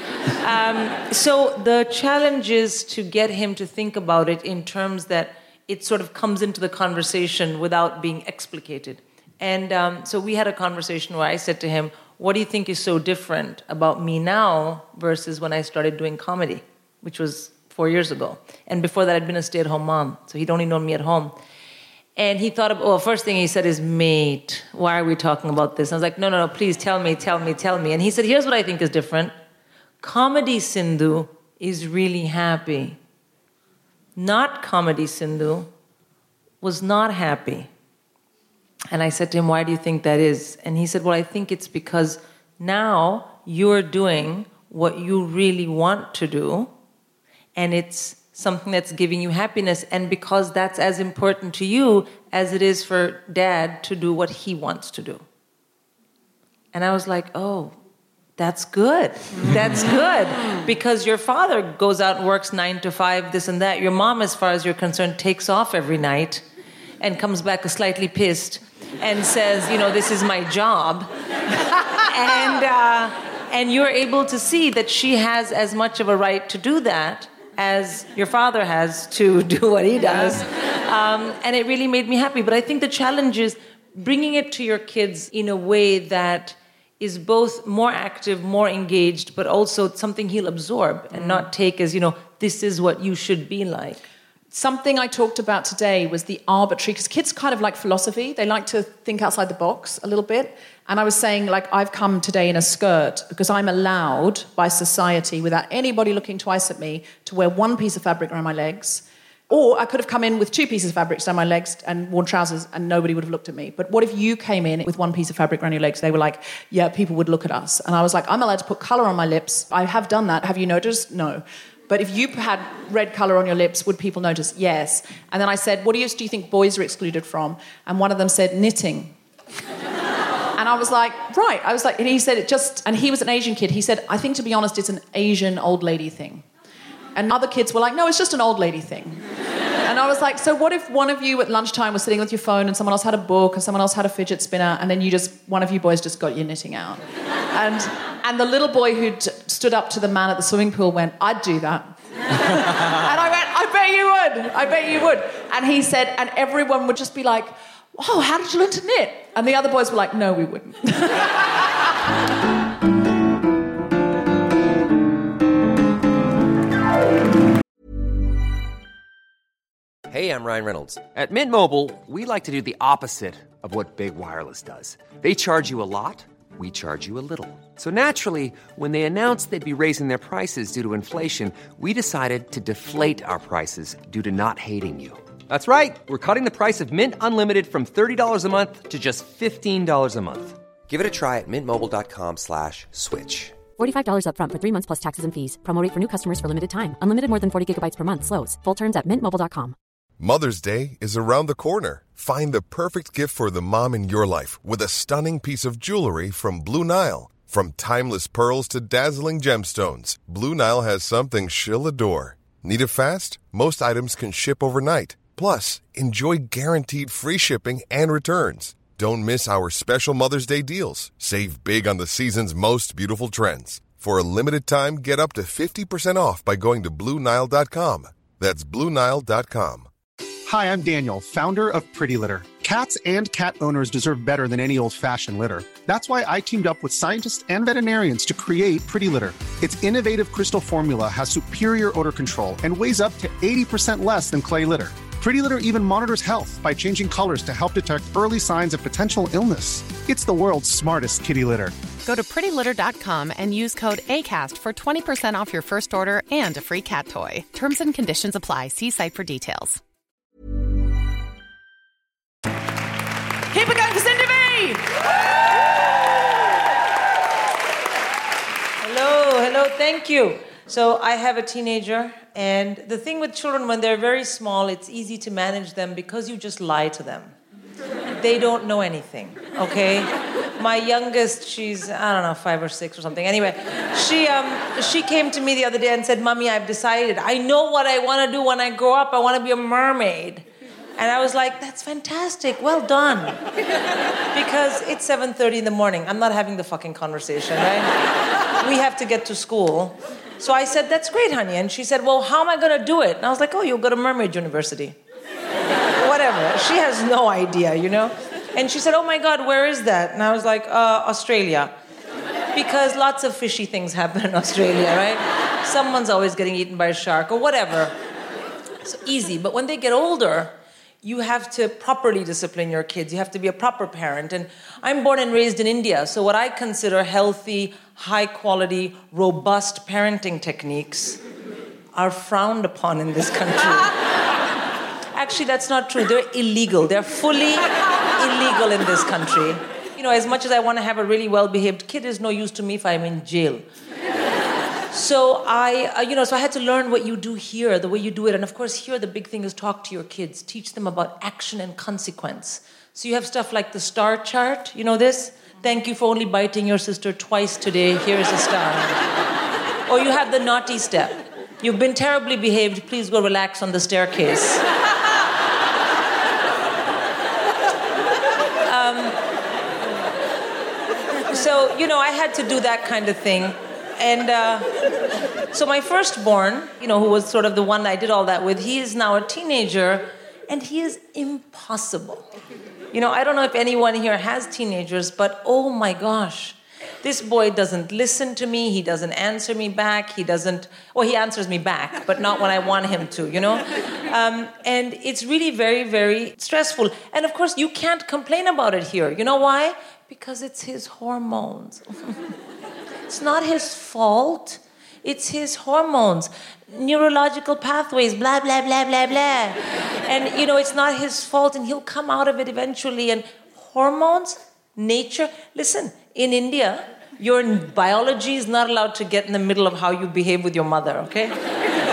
so the challenge is to get him to think about it in terms that it sort of comes into the conversation without being explicated. And so we had a conversation where I said to him, what do you think is so different about me now versus when I started doing comedy, which was 4 years ago. And before that, I'd been a stay-at-home mom, so he'd only known me at home. And he thought, first thing he said is, mate, why are we talking about this? And I was like, no, please tell me. And he said, here's what I think is different. Comedy Sindhu is really happy. Not comedy Sindhu was not happy. And I said to him, why do you think that is? And he said, well, I think it's because now you're doing what you really want to do, and it's something that's giving you happiness, and because that's as important to you as it is for Dad to do what he wants to do. And I was like, oh, that's good. That's good. Because your father goes out and works 9 to 5, this and that. Your mom, as far as you're concerned, takes off every night and comes back slightly pissed and says, this is my job. And you're able to see that she has as much of a right to do that as your father has to do what he does. And it really made me happy. But I think the challenge is bringing it to your kids in a way that is both more active, more engaged, but also something he'll absorb and not take as, this is what you should be like. Something I talked about today was the arbitrary, because kids kind of like philosophy. They like to think outside the box a little bit. And I was saying, I've come today in a skirt because I'm allowed by society, without anybody looking twice at me, to wear one piece of fabric around my legs. Or I could have come in with 2 pieces of fabric down my legs and worn trousers and nobody would have looked at me. But what if you came in with 1 piece of fabric around your legs? They were like, yeah, people would look at us. And I was like, I'm allowed to put colour on my lips. I have done that. Have you noticed? No. But if you had red colour on your lips, would people notice? Yes. And then I said, what do you think boys are excluded from? And one of them said, knitting. And I was like, right. I was like, and he said it just, and he was an Asian kid. He said, I think, to be honest, it's an Asian old lady thing. And other kids were like, no, it's just an old lady thing. And I was like, so what if one of you at lunchtime was sitting with your phone and someone else had a book and someone else had a fidget spinner, and then one of you boys just got your knitting out? And the little boy who stood up to the man at the swimming pool went, I'd do that. And I went, I bet you would. And he said, and everyone would just be like, oh, how did you learn to knit? And the other boys were like, no, we wouldn't. Hey, I'm Ryan Reynolds. At Mint Mobile, we like to do the opposite of what Big Wireless does. They charge you a lot, we charge you a little. So naturally, when they announced they'd be raising their prices due to inflation, we decided to deflate our prices due to not hating you. That's right. We're cutting the price of Mint Unlimited from $30 a month to just $15 a month. Give it a try at mintmobile.com/switch. $45 up front for 3 months plus taxes and fees. Promo rate for new customers for limited time. Unlimited more than 40 gigabytes per month. Slows full terms at mintmobile.com. Mother's Day is around the corner. Find the perfect gift for the mom in your life with a stunning piece of jewelry from Blue Nile. From timeless pearls to dazzling gemstones, Blue Nile has something she'll adore. Need it fast? Most items can ship overnight. Plus, enjoy guaranteed free shipping and returns. Don't miss our special Mother's Day deals. Save big on the season's most beautiful trends. For a limited time, get up to 50% off by going to BlueNile.com. That's BlueNile.com. Hi, I'm Daniel, founder of Pretty Litter. Cats and cat owners deserve better than any old-fashioned litter. That's why I teamed up with scientists and veterinarians to create Pretty Litter. Its innovative crystal formula has superior odor control and weighs up to 80% less than clay litter. Pretty Litter even monitors health by changing colors to help detect early signs of potential illness. It's the world's smartest kitty litter. Go to prettylitter.com and use code ACAST for 20% off your first order and a free cat toy. Terms and conditions apply. See site for details. Keep it going for Cindy B! Hello, thank you. So I have a teenager, and the thing with children, when they're very small, it's easy to manage them because you just lie to them. They don't know anything, okay? My youngest, she's, 5 or 6 or something. Anyway, she came to me the other day and said, Mommy, I've decided. I know what I want to do when I grow up. I want to be a mermaid. And I was like, that's fantastic. Well done. Because it's 7:30 in the morning. I'm not having the fucking conversation, right? We have to get to school. So I said, that's great, honey. And she said, well, how am I going to do it? And I was like, oh, you'll go to Mermaid University. Whatever. She has no idea, you know? And she said, oh, my God, where is that? And I was like, Australia. Because lots of fishy things happen in Australia, right? Someone's always getting eaten by a shark or whatever. It's easy. But when they get older, you have to properly discipline your kids. You have to be a proper parent. And I'm born and raised in India, so what I consider healthy, high-quality, robust parenting techniques are frowned upon in this country. Actually, that's not true. They're illegal. They're fully illegal in this country. You know, as much as I want to have a really well-behaved kid, it's no use to me if I'm in jail. So so I had to learn what you do here, the way you do it. And of course, here the big thing is talk to your kids. Teach them about action and consequence. So you have stuff like the star chart. You know this? Thank you for only biting your sister twice today. Here's a star. Or you have the naughty step. You've been terribly behaved. Please go relax on the staircase. So, you know, I had to do that kind of thing. And so my firstborn, you know, who was sort of the one I did all that with, he is now a teenager, and he is impossible. You know, I don't know if anyone here has teenagers, but oh my gosh, this boy doesn't listen to me, he doesn't answer me back, he answers me back, but not when I want him to, you know? And it's really very, very stressful. And of course, you can't complain about it here. You know why? Because it's his hormones. It's not his fault. It's his hormones, neurological pathways, blah, blah, blah, blah, blah. And, you know, it's not his fault, and he'll come out of it eventually. And hormones, nature, listen, in India, your biology is not allowed to get in the middle of how you behave with your mother, okay?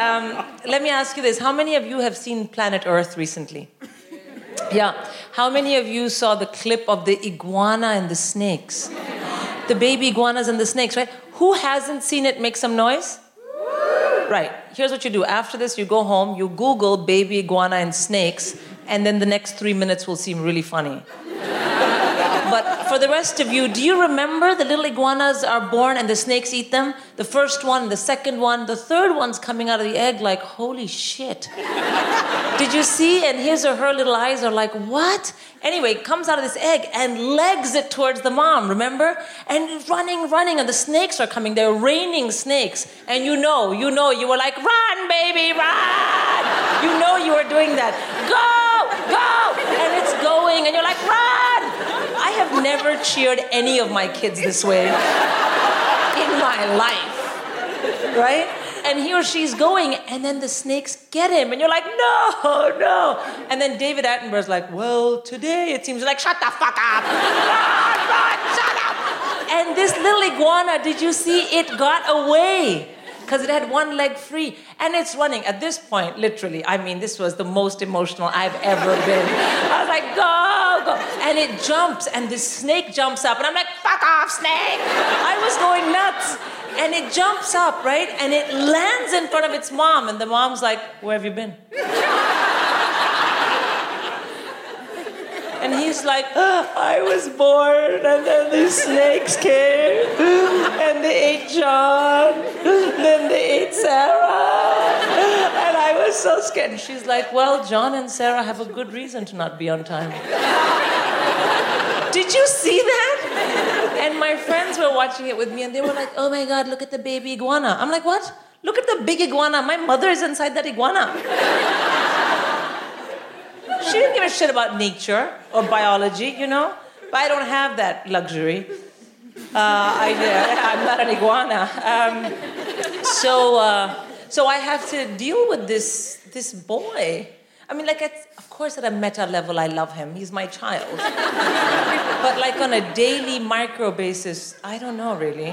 Let me ask you this. How many of you have seen Planet Earth recently? Yeah. How many of you saw the clip of the iguana and the snakes? The baby iguanas and the snakes, right? Who hasn't seen it? Make some noise. Right. Here's what you do. After this, you go home, you Google baby iguana and snakes, and then the next 3 minutes will seem really funny. But for the rest of you, do you remember the little iguanas are born and the snakes eat them? The first one, the second one, the third one's coming out of the egg like, holy shit. Did you see? And his or her little eyes are like, what? Anyway, comes out of this egg and legs it towards the mom, remember? And running, and the snakes are coming. They're raining snakes. And you know, you were like, run, baby, run! You know you were doing that. Go! And it's going, and you're like, run! I have never cheered any of my kids this way in my life, right? And he or she's going, and then the snakes get him, and you're like, no. And then David Attenborough's like, well, today it seems like, shut the fuck up. Run, shut up. And this little iguana, did you see? It got away because it had one leg free, and it's running. At this point, literally, I mean, this was the most emotional I've ever been. I was like, go. And it jumps, and this snake jumps up, and I'm like, fuck off, snake. I was going nuts. And it jumps up, right? And it lands in front of its mom, and the mom's like, where have you been? And he's like, I was born, and then the snakes came, and they ate John, then they ate Sarah, and I was so scared. And she's like, well, John and Sarah have a good reason to not be on time. Did you see that? And my friends were watching it with me, and they were like, oh my God, look at the baby iguana. I'm like, what? Look at the big iguana. My mother is inside that iguana. She didn't give a shit about nature or biology, you know? But I don't have that luxury. I'm not an iguana. So I have to deal with this boy. I mean, of course, at a meta level, I love him. He's my child. But like on a daily micro basis, I don't know, really.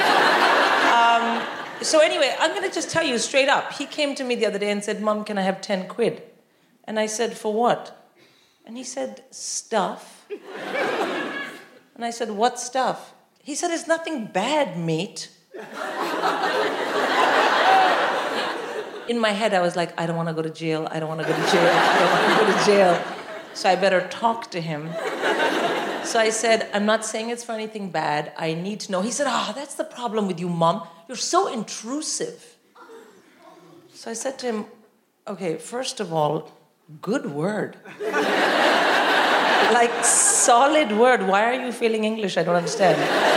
So anyway, I'm going to just tell you straight up. He came to me the other day and said, Mom, can I have 10 quid? And I said, for what? And he said, stuff. And I said, what stuff? He said, it's nothing bad, mate. In my head, I was like, I don't want to go to jail. I don't want to go to jail. I don't want to go to jail. So I better talk to him. So I said, I'm not saying it's for anything bad. I need to know. He said, that's the problem with you, Mom. You're so intrusive. So I said to him, okay, first of all, good word. Like, solid word. Why are you failing English? I don't understand.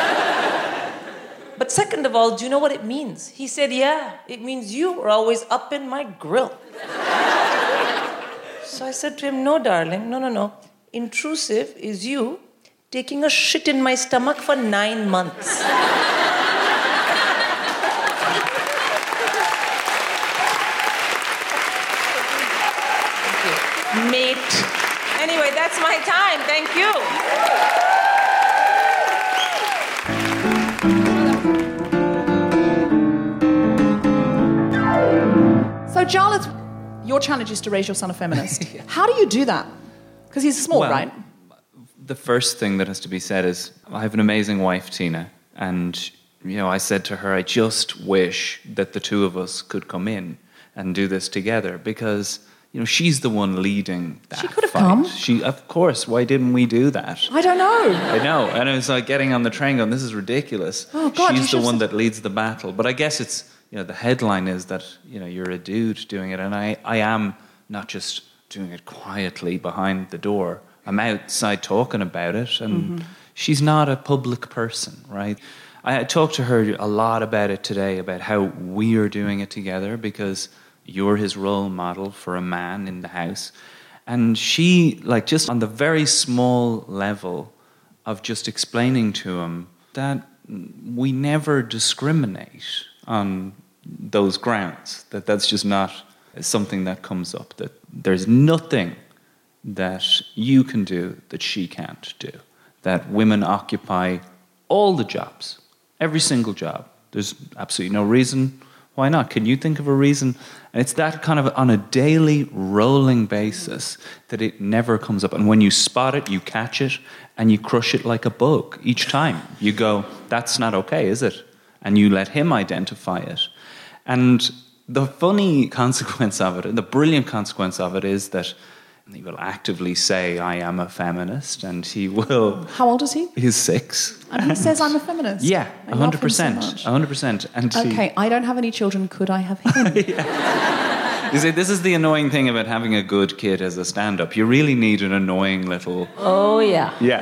But second of all, do you know what it means? He said, yeah, it means you are always up in my grill. So I said to him, no, darling, no. Intrusive is you taking a shit in my stomach for 9 months. Mate. Anyway, that's my time. Thank you. So, Charlotte, your challenge is to raise your son a feminist. Yeah. How do you do that? Because he's small, right? The first thing that has to be said is, I have an amazing wife, Tina, and I said to her, I just wish that the two of us could come in and do this together, because she's the one leading that fight. She could have come. Of course. Why didn't we do that? I don't know. I know. And it was like getting on the train going, this is ridiculous. Oh, God, she's the one that leads the battle. But I guess it's, the headline is that, you're a dude doing it. And I am not just doing it quietly behind the door. I'm outside talking about it. And she's not a public person, right? I talked to her a lot about it today, about how we are doing it together, because you're his role model for a man in the house. And she, just on the very small level of just explaining to him that we never discriminate on those grounds, that's just not something that comes up, that there's nothing that you can do that she can't do, that women occupy all the jobs, every single job. There's absolutely no reason Why not? Can you think of a reason? And it's that kind of on a daily rolling basis that it never comes up. And when you spot it, you catch it, and you crush it like a bug each time. You go, that's not okay, is it? And you let him identify it. And the funny consequence of it, and the brilliant consequence of it, is that he will actively say, I am a feminist, and he will... How old is he? He's 6. And he says, I'm a feminist. Yeah, I love him 100%. so much. 100%. And Okay, I don't have any children. Could I have him? You see, this is the annoying thing about having a good kid as a stand-up. You really need an annoying little... Oh, yeah. Yeah.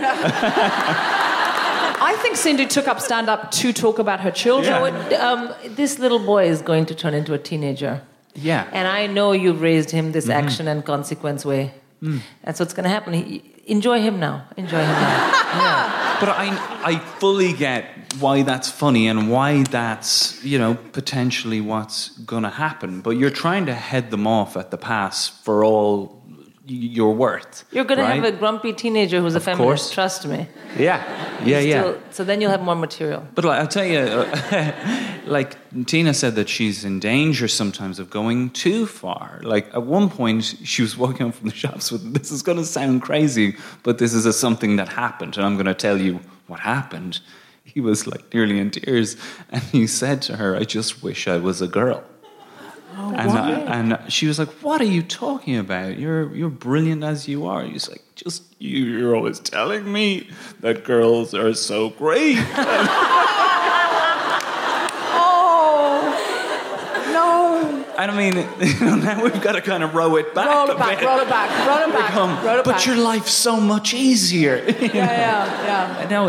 I think Cindy took up stand-up to talk about her children. Yeah. This little boy is going to turn into a teenager. Yeah. And I know you've raised him this action and consequence way. That's what's going to happen. Enjoy him now. Enjoy him now. Yeah. But I fully get why that's funny and why that's, potentially what's going to happen. But you're trying to head them off at the pass for all you're worth. You're going to right? have a grumpy teenager who's a feminist, course. trust me. Yeah. So then you'll have more material. But I'll tell you, like Tina said that she's in danger sometimes of going too far. Like at one point, she was walking home from the shops with, this is going to sound crazy, but this is something that happened, and I'm going to tell you what happened. He was like nearly in tears, and he said to her, I just wish I was a girl. Oh, and she was like, what are you talking about? You're brilliant as you are. He's like, you're always telling me that girls are so great. And I mean, now we've got to kind of roll it back. Roll it back. But your life's so much easier. Yeah. No,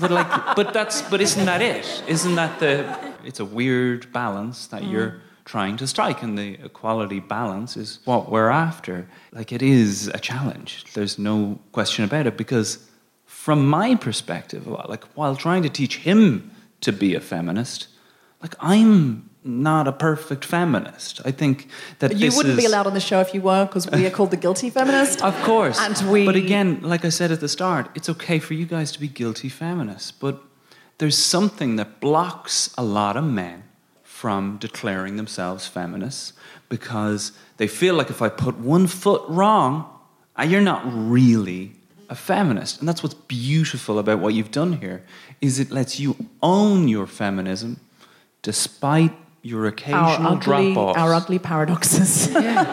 but isn't that it? Isn't that it's a weird balance that you're trying to strike, and the equality balance is what we're after. Like, it is a challenge. There's no question about it, because from my perspective, like, while trying to teach him to be a feminist, like, I'm not a perfect feminist. I think that you wouldn't be allowed on the show if you were, because we are called the Guilty Feminist. Of course. And But again, like I said at the start, it's okay for you guys to be guilty feminists, but there's something that blocks a lot of men from declaring themselves feminists, because they feel like if I put one foot wrong, you're not really a feminist. And that's what's beautiful about what you've done here, is it lets you own your feminism despite your occasional drop-offs. Our ugly paradoxes.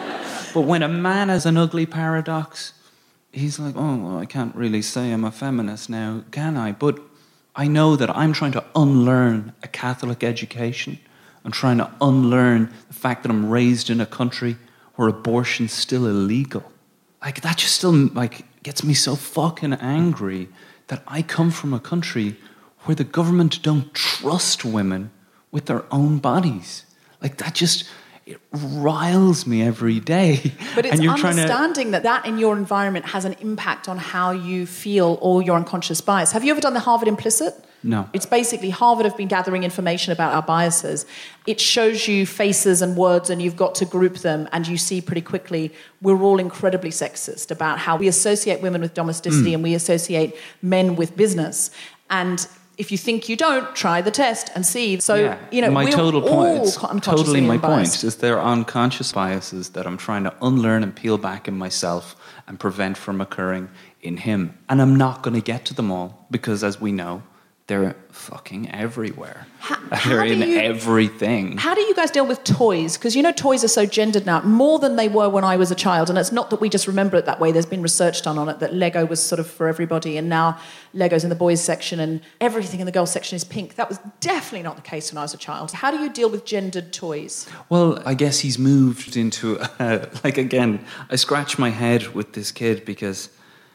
But when a man has an ugly paradox, he's like, oh, well, I can't really say I'm a feminist now, can I? But I know that I'm trying to unlearn a Catholic education. I'm trying to unlearn the fact that I'm raised in a country where abortion's still illegal. Like, that just still, like, gets me so fucking angry that I come from a country where the government don't trust women with their own bodies. Like, that just, it riles me every day. But it's and you're understanding that in your environment has an impact on how you feel or your unconscious bias. Have you ever done the Harvard Implicit? No. It's basically Harvard have been gathering information about our biases. It shows you faces and words, and you've got to group them, and you see pretty quickly we're all incredibly sexist about how we associate women with domesticity and we associate men with business. And if you think you don't, try the test and see. So, my we're total all point, it's unconsciously totally my biased. point, is there are unconscious biases that I'm trying to unlearn and peel back in myself and prevent from occurring in him. And I'm not going to get to them all, because, as we know, they're fucking everywhere. They're in everything. How do you guys deal with toys? Because toys are so gendered now, more than they were when I was a child. And it's not that we just remember it that way. There's been research done on it, that Lego was sort of for everybody, and now Lego's in the boys section and everything in the girls section is pink. That was definitely not the case when I was a child. How do you deal with gendered toys? Well, I guess he's moved into, again, I scratch my head with this kid because,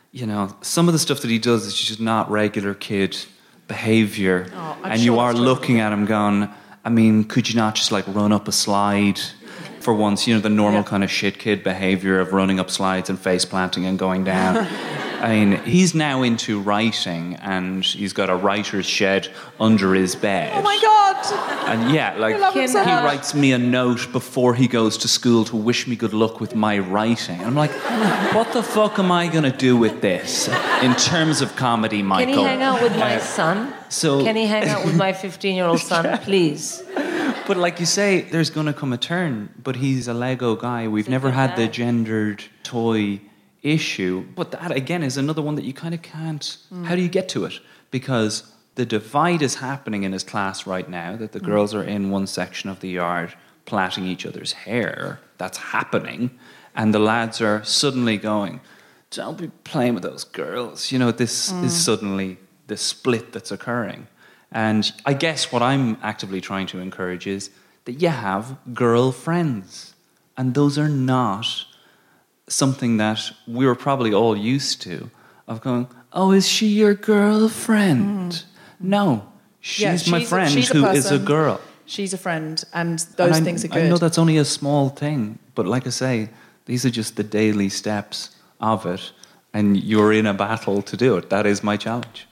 some of the stuff that he does is just not regular kid behaviour, and you are looking at him going, I mean, could you not just run up a slide for once? The normal kind of shit kid behaviour of running up slides and face planting and going down. I mean, he's now into writing, and he's got a writer's shed under his bed. Oh my God! And he writes me a note before he goes to school to wish me good luck with my writing. And I'm like, what the fuck am I going to do with this in terms of comedy, Michael? Can he hang out with my son? Can he hang out with my 15-year-old son, please? But like you say, there's going to come a turn, but he's a Lego guy. We've never had the gendered toy issue. But that, again, is another one that you kind of can't... How do you get to it? Because the divide is happening in his class right now, that the girls are in one section of the yard plaiting each other's hair. That's happening. And the lads are suddenly going, don't be playing with those girls. You know, this is suddenly the split that's occurring. And I guess what I'm actively trying to encourage is that you have girlfriends. And those are not something that we were probably all used to, of going, oh, is she your girlfriend? No, she's my friend who is a girl. She's a friend, and those things are good. I know that's only a small thing, but like I say, these are just the daily steps of it, and you're in a battle to do it. That is my challenge.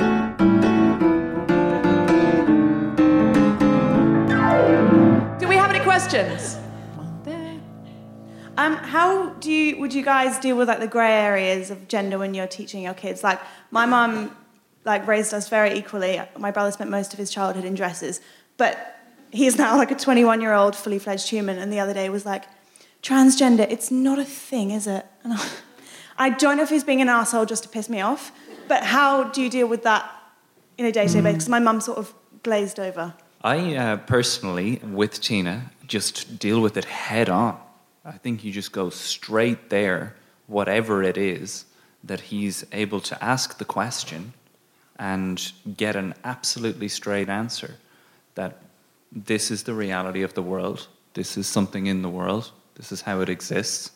Questions? How would you guys deal with like the grey areas of gender when you're teaching your kids? Like my mum, like raised us very equally. My brother spent most of his childhood in dresses, but he's now like a 21-year-old fully fledged human. And the other day was like, transgender, it's not a thing, is it? And I don't know if he's being an arsehole just to piss me off, but how do you deal with that in a day-to-day basis? Because my mum sort of glazed over. I personally, with Tina, just deal with it head on. I think you just go straight there, whatever it is, that he's able to ask the question and get an absolutely straight answer. That this is the reality of the world, this is something in the world, this is how it exists,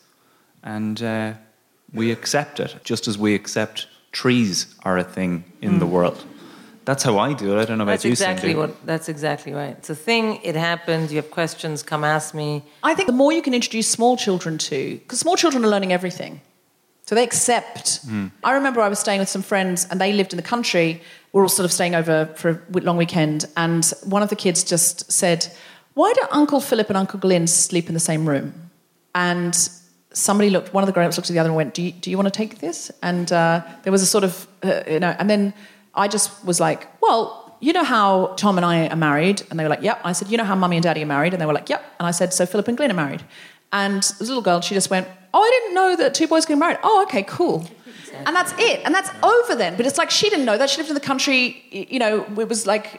and we accept it, just as we accept trees are a thing in the world. That's how I do it. I don't know about you, Cindy. That's exactly right. It's a thing, it happens, you have questions, come ask me. I think the more you can introduce small children to, because small children are learning everything. So they accept. I remember I was staying with some friends and they lived in the country. We were all sort of staying over for a long weekend, and one of the kids just said, why do Uncle Philip and Uncle Glyn sleep in the same room? And one of the grown-ups looked at the other and went, do you want to take this? And there was a sort of, and then I just was like, well, you know how Tom and I are married? And they were like, yep. I said, you know how Mummy and Daddy are married? And they were like, yep. And I said, so Philip and Glyn are married. And this little girl, she just went, oh, I didn't know that two boys get married. Oh, okay, cool. Exactly. And that's it. And that's over then. But it's like she didn't know that. She lived in the country, it was like,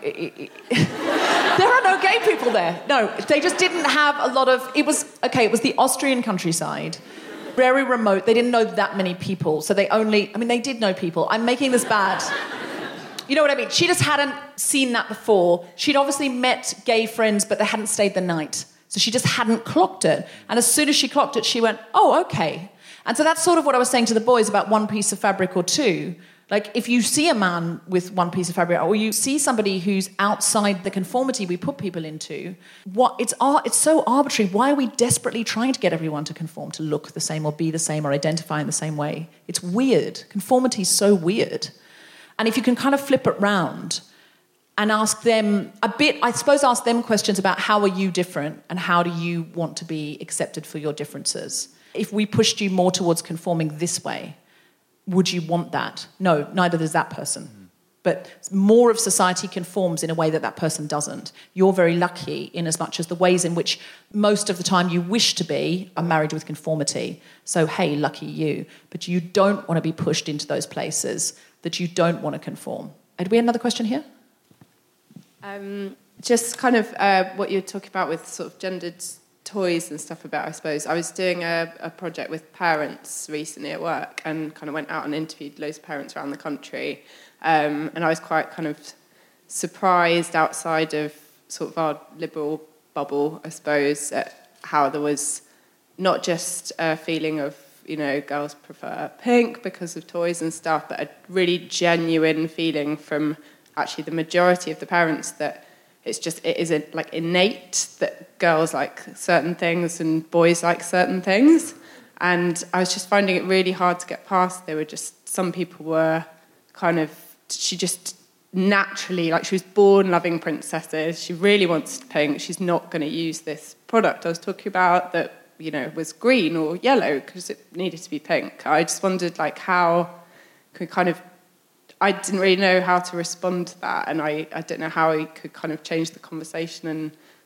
there are no gay people there. No, they just didn't have a lot of, it was the Austrian countryside. Very remote. They didn't know that many people. So they did know people. I'm making this bad. You know what I mean? She just hadn't seen that before. She'd obviously met gay friends, but they hadn't stayed the night. So she just hadn't clocked it. And as soon as she clocked it, she went, oh, okay. And so that's sort of what I was saying to the boys about one piece of fabric or two. Like, if you see a man with one piece of fabric, or you see somebody who's outside the conformity we put people into, it's so arbitrary. Why are we desperately trying to get everyone to conform, to look the same or be the same or identify in the same way? It's weird. Conformity is so weird. And if you can kind of flip it round and ask them ask them questions about how are you different and how do you want to be accepted for your differences. If we pushed you more towards conforming this way, would you want that? No, neither does that person. But more of society conforms in a way that person doesn't. You're very lucky in as much as the ways in which most of the time you wish to be are married with conformity. So, hey, lucky you. But you don't want to be pushed into those places that you don't want to conform. Had we another question here? Just kind of what you're talking about with sort of gendered toys and stuff about, I suppose. I was doing a project with parents recently at work and kind of went out and interviewed loads of parents around the country. And I was quite kind of surprised outside of sort of our liberal bubble, I suppose, at how there was not just a feeling of, girls prefer pink because of toys and stuff, but a really genuine feeling from actually the majority of the parents that it is like innate that girls like certain things and boys like certain things. And I was just finding it really hard to get past. Some people were kind of, she just naturally, like she was born loving princesses. She really wants pink. She's not going to use this product I was talking about that, was green or yellow because it needed to be pink. I just wondered how could I didn't really know how to respond to that, and I don't know how I could kind of change the conversation and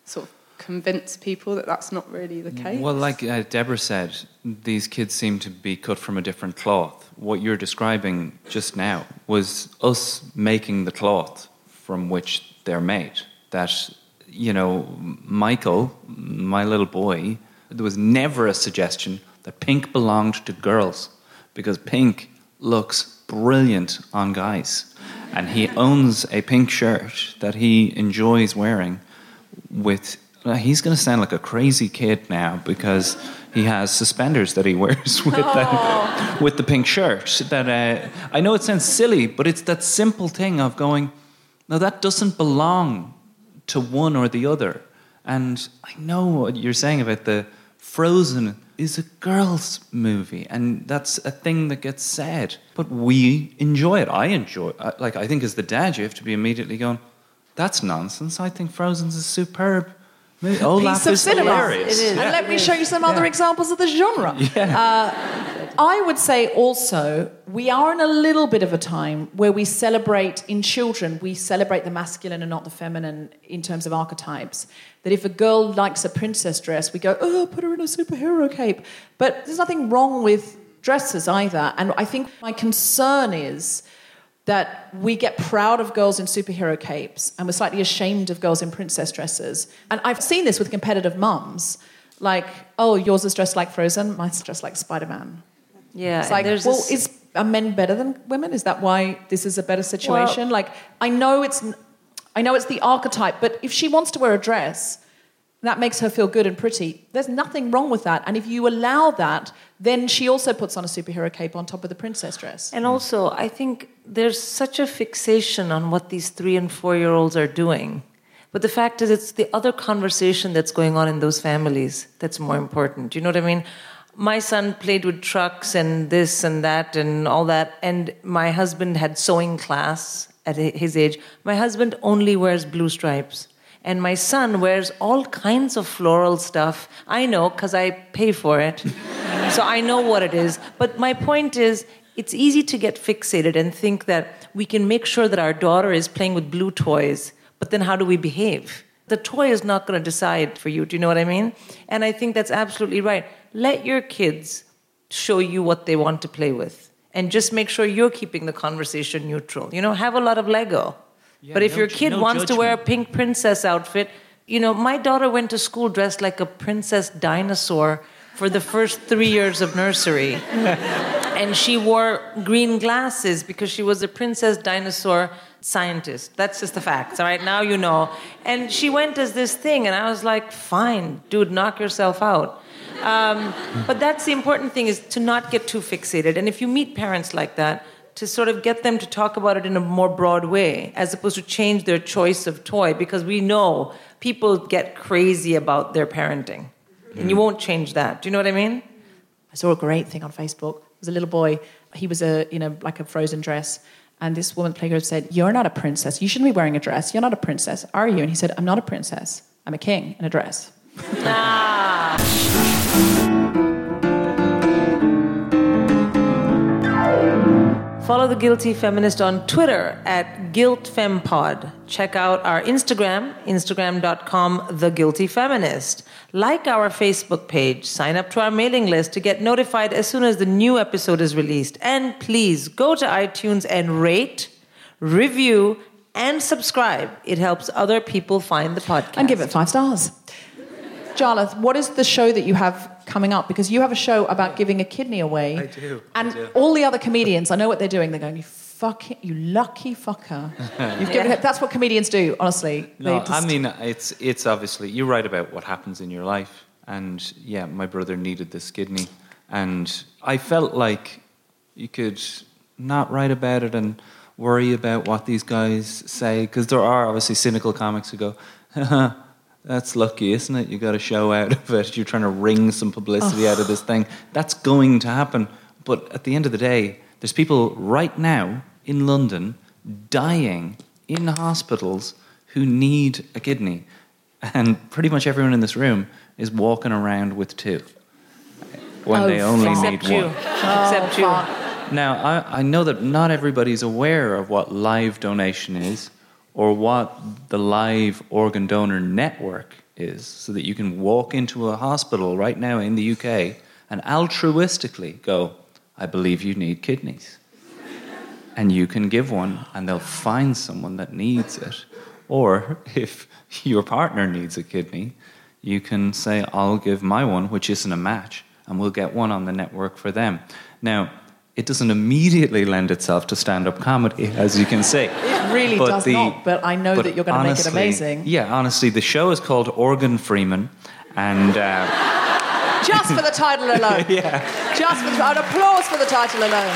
sort of convince people that that's not really the case? Well, like Deborah said, these kids seem to be cut from a different cloth. What you're describing just now was us making the cloth from which they're made. That, you know, Michael, my little boy, there was never a suggestion that pink belonged to girls, because pink looks brilliant on guys. And he owns a pink shirt that he enjoys wearing with... He's going to sound like a crazy kid now because he has suspenders that he wears with, with the pink shirt. That I know it sounds silly, but it's that simple thing of going, no, that doesn't belong to one or the other. And I know what you're saying about the Frozen is a girls' movie, and that's a thing that gets said. But we enjoy it. I enjoy it. I think as the dad, you have to be immediately going, that's nonsense. I think Frozen's a superb Olaf piece of cinema. Hilarious. It is. And let me show you some other examples of the genre. I would say also we are in a little bit of a time where we celebrate, in children, we celebrate the masculine and not the feminine in terms of archetypes. That if a girl likes a princess dress, we go, oh, put her in a superhero cape. But there's nothing wrong with dresses either. And I think my concern is that we get proud of girls in superhero capes and we're slightly ashamed of girls in princess dresses. And I've seen this with competitive mums. Like, oh, yours is dressed like Frozen, mine's dressed like Spider-Man. Yeah. It's like, are men better than women? Is that why this is a better situation? Well, like, I know it's the archetype, but if she wants to wear a dress, that makes her feel good and pretty. There's nothing wrong with that. And if you allow that, then she also puts on a superhero cape on top of the princess dress. And also, I think there's such a fixation on what these 3- and 4-year-olds are doing. But the fact is, it's the other conversation that's going on in those families that's more important. You know what I mean? My son played with trucks and this and that and all that. And my husband had sewing class at his age. My husband only wears blue stripes. And my son wears all kinds of floral stuff. I know, because I pay for it. So I know what it is. But my point is, it's easy to get fixated and think that we can make sure that our daughter is playing with blue toys, but then how do we behave? The toy is not going to decide for you. Do you know what I mean? And I think that's absolutely right. Let your kids show you what they want to play with. And just make sure you're keeping the conversation neutral. You know, have a lot of Lego. Yeah, but if your kid wants to wear a pink princess outfit, you know, my daughter went to school dressed like a princess dinosaur for the first 3 years of nursery. And she wore green glasses because she was a princess dinosaur scientist. That's just the facts, all right? Now you know. And she went as this thing, and I was like, fine, dude, knock yourself out. But that's the important thing, is to not get too fixated. And if you meet parents like that, to sort of get them to talk about it in a more broad way, as opposed to change their choice of toy, because we know people get crazy about their parenting. And you won't change that. Do you know what I mean? I saw a great thing on Facebook. It was a little boy. He was like a Frozen dress. And this woman playground said, you're not a princess. You shouldn't be wearing a dress. You're not a princess, are you? And he said, I'm not a princess. I'm a king in a dress. Follow The Guilty Feminist on Twitter at GuiltFemPod. Check out our Instagram, instagram.com/TheGuiltyFeminist. Like our Facebook page. Sign up to our mailing list to get notified as soon as the new episode is released. And please go to iTunes and rate, review, and subscribe. It helps other people find the podcast. And give it 5 stars. Jarlath, what is the show that you have coming up? Because you have a show about giving a kidney away. I do. And all the other comedians, I know what they're doing. They're going, you lucky fucker. You've given it. That's what comedians do, honestly. No, I mean, it's obviously, you write about what happens in your life. And yeah, my brother needed this kidney. And I felt like you could not write about it and worry about what these guys say. Because there are obviously cynical comics who go, that's lucky, isn't it? You got a show out of it. You're trying to wring some publicity out of this thing. That's going to happen. But at the end of the day, there's people right now in London dying in hospitals who need a kidney. And pretty much everyone in this room is walking around with 2 when they only need 1. Except you. Now, I know that not everybody's aware of what live donation is, or what the Live Organ Donor Network is, so that you can walk into a hospital right now in the UK and altruistically go, I believe you need kidneys. And you can give one, and they'll find someone that needs it. Or if your partner needs a kidney, you can say, I'll give my one, which isn't a match, and we'll get one on the network for them. Now, it doesn't immediately lend itself to stand-up comedy, as you can see. It really does not, but I know that you're going to make it amazing. Yeah, honestly, the show is called Organ Freeman, and... just for the title alone. Yeah. Just for an applause for the title alone.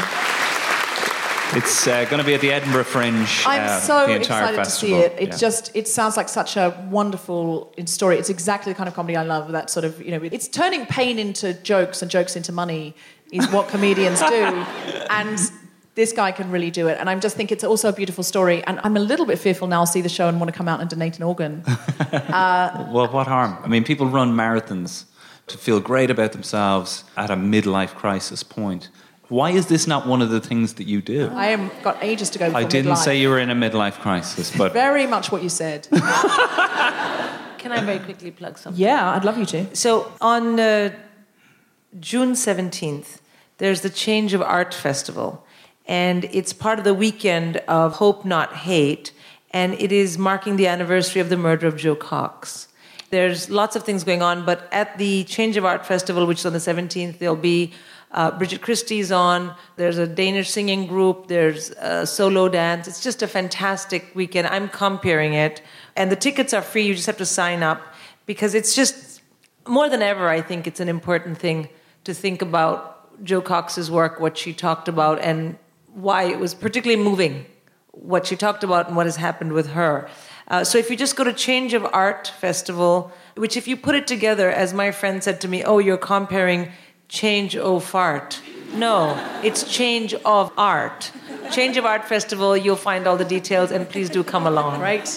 It's going to be at the Edinburgh Fringe. I'm so the entire excited festival. to see it. It sounds like such a wonderful story. It's exactly the kind of comedy I love. That sort of, it's turning pain into jokes and jokes into money is what comedians do. And this guy can really do it. And I just think it's also a beautiful story. And I'm a little bit fearful now I'll see the show and want to come out and donate an organ. Well, what harm? I mean, people run marathons to feel great about themselves at a midlife crisis point. Why is this not one of the things that you do? I have got ages to go before I didn't midlife. say you were in a midlife crisis, but... Very much what you said. Can I very quickly plug something? Yeah, I'd love you to. So on June 17th, there's the Change of Art Festival. And it's part of the weekend of Hope Not Hate. And it is marking the anniversary of the murder of Joe Cox. There's lots of things going on, but at the Change of Art Festival, which is on the 17th, there'll be Bridget Christie's on, there's a Danish singing group, there's a solo dance. It's just a fantastic weekend. I'm comparing it. And the tickets are free, you just have to sign up. Because it's just, more than ever, I think it's an important thing to think about Joe Cox's work, what she talked about, and why it was particularly moving, what she talked about and what has happened with her. So if you just go to Change of Art Festival, which if you put it together, as my friend said to me, oh, you're comparing Change O Fart. No, it's Change of Art. Change of Art Festival, you'll find all the details, and please do come along. Right.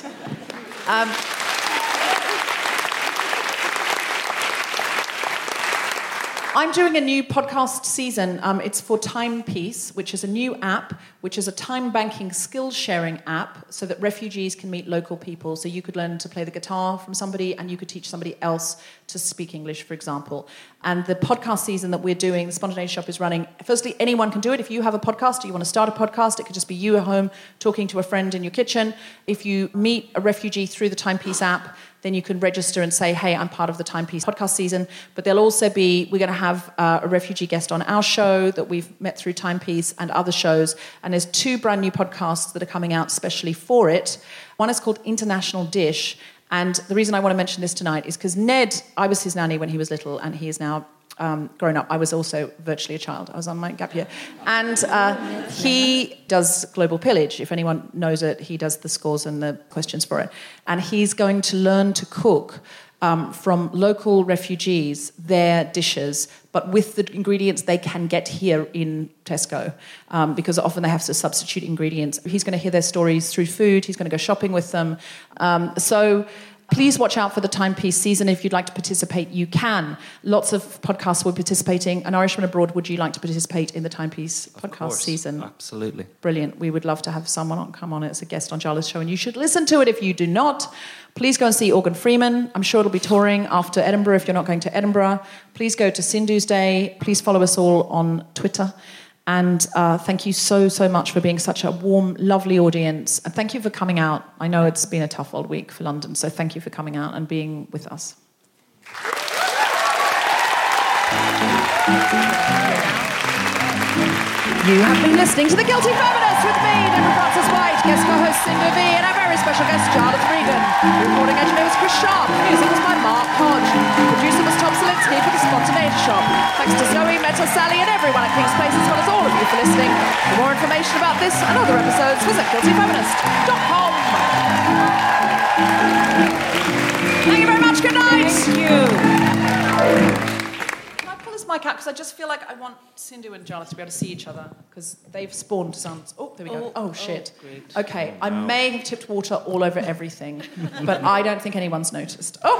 I'm doing a new podcast season. It's for Timepiece, which is a new app, which is a time banking skills sharing app so that refugees can meet local people. So you could learn to play the guitar from somebody and you could teach somebody else to speak English, for example. And the podcast season that we're doing, the Spontaneity Shop is running. Firstly, anyone can do it. If you have a podcast or you want to start a podcast, it could just be you at home talking to a friend in your kitchen. If you meet a refugee through the Timepiece app, then you can register and say, hey, I'm part of the Timepiece podcast season. But there'll also be, we're going to have a refugee guest on our show that we've met through Timepiece and other shows. And there's 2 brand new podcasts that are coming out especially for it. One is called International Dish. And the reason I want to mention this tonight is because Ned, I was his nanny when he was little, and he is now grown up. I was also virtually a child. I was on my gap year. And he does Global Pillage. If anyone knows it, he does the scores and the questions for it. And he's going to learn to cook from local refugees their dishes, but with the ingredients they can get here in Tesco, because often they have to substitute ingredients. He's going to hear their stories through food. He's going to go shopping with them. So please watch out for the Timepiece season. If you'd like to participate, you can. Lots of podcasts were participating. An Irishman Abroad, would you like to participate in the Timepiece podcast season? Absolutely. Brilliant. We would love to have someone come on as a guest on Jarlath's show, and you should listen to it if you do not. Please go and see Organ Freeman. I'm sure it'll be touring after Edinburgh if you're not going to Edinburgh. Please go to Sindhu's Day. Please follow us all on Twitter. And thank you so, so much for being such a warm, lovely audience. And thank you for coming out. I know it's been a tough old week for London, so thank you for coming out and being with us. You have been listening to The Guilty Feminists with me, Deborah Frances-White, guest co-host Sindhu V, and our very special guest, Jarlath Regan. The recording engineer was Chris Sharp. Music was by Mark Hodge. Producer was Tom Salinsky for The Spontaneity Shop. Thanks to Zoe, Meta, Sally, and everyone at King's Place, as well as all of you for listening. For more information about this and other episodes, visit guiltyfeminist.com. Thank you very much. Good night. Thank you. Mic out because I just feel like I want Sindhu and Jarlath to be able to see each other because they've spawned sons. Oh, there we go. Oh shit. Great. Okay, I may have tipped water all over everything, but I don't think anyone's noticed. Oh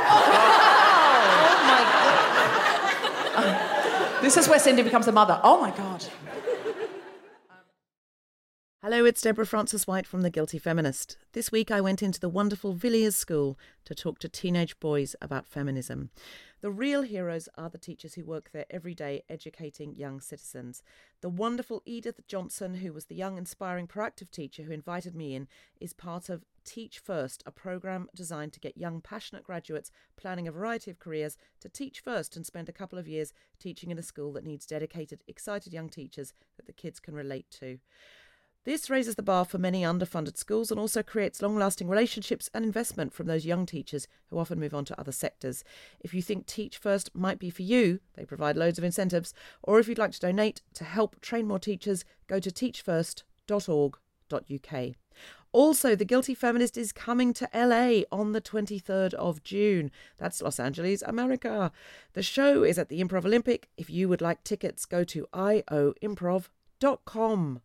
my God. This is where Sindhu becomes a mother. Oh my God. Hello, it's Deborah Frances-White from The Guilty Feminist. This week I went into the wonderful Villiers School to talk to teenage boys about feminism. The real heroes are the teachers who work there every day educating young citizens. The wonderful Edith Johnson, who was the young, inspiring, proactive teacher who invited me in, is part of Teach First, a programme designed to get young, passionate graduates planning a variety of careers to teach first and spend a couple of years teaching in a school that needs dedicated, excited young teachers that the kids can relate to. This raises the bar for many underfunded schools and also creates long-lasting relationships and investment from those young teachers who often move on to other sectors. If you think Teach First might be for you, they provide loads of incentives, or if you'd like to donate to help train more teachers, go to teachfirst.org.uk. Also, The Guilty Feminist is coming to LA on the 23rd of June. That's Los Angeles, America. The show is at the Improv Olympic. If you would like tickets, go to ioimprov.com.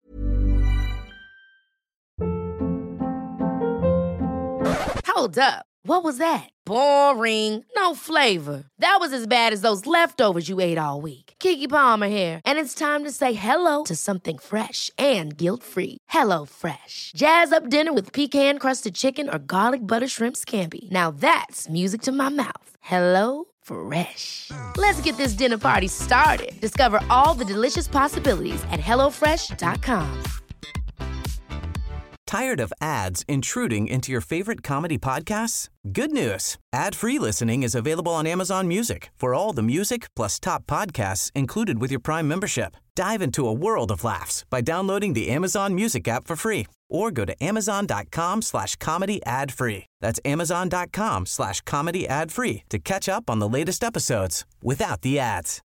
Hold up. What was that? Boring. No flavor. That was as bad as those leftovers you ate all week. Keke Palmer here, and it's time to say hello to something fresh and guilt-free. HelloFresh. Jazz up dinner with pecan-crusted chicken or garlic butter shrimp scampi. Now that's music to my mouth. HelloFresh. Let's get this dinner party started. Discover all the delicious possibilities at HelloFresh.com. Tired of ads intruding into your favorite comedy podcasts? Good news. Ad-free listening is available on Amazon Music for all the music plus top podcasts included with your Prime membership. Dive into a world of laughs by downloading the Amazon Music app for free or go to amazon.com/comedy ad-free. That's amazon.com/comedy ad-free to catch up on the latest episodes without the ads.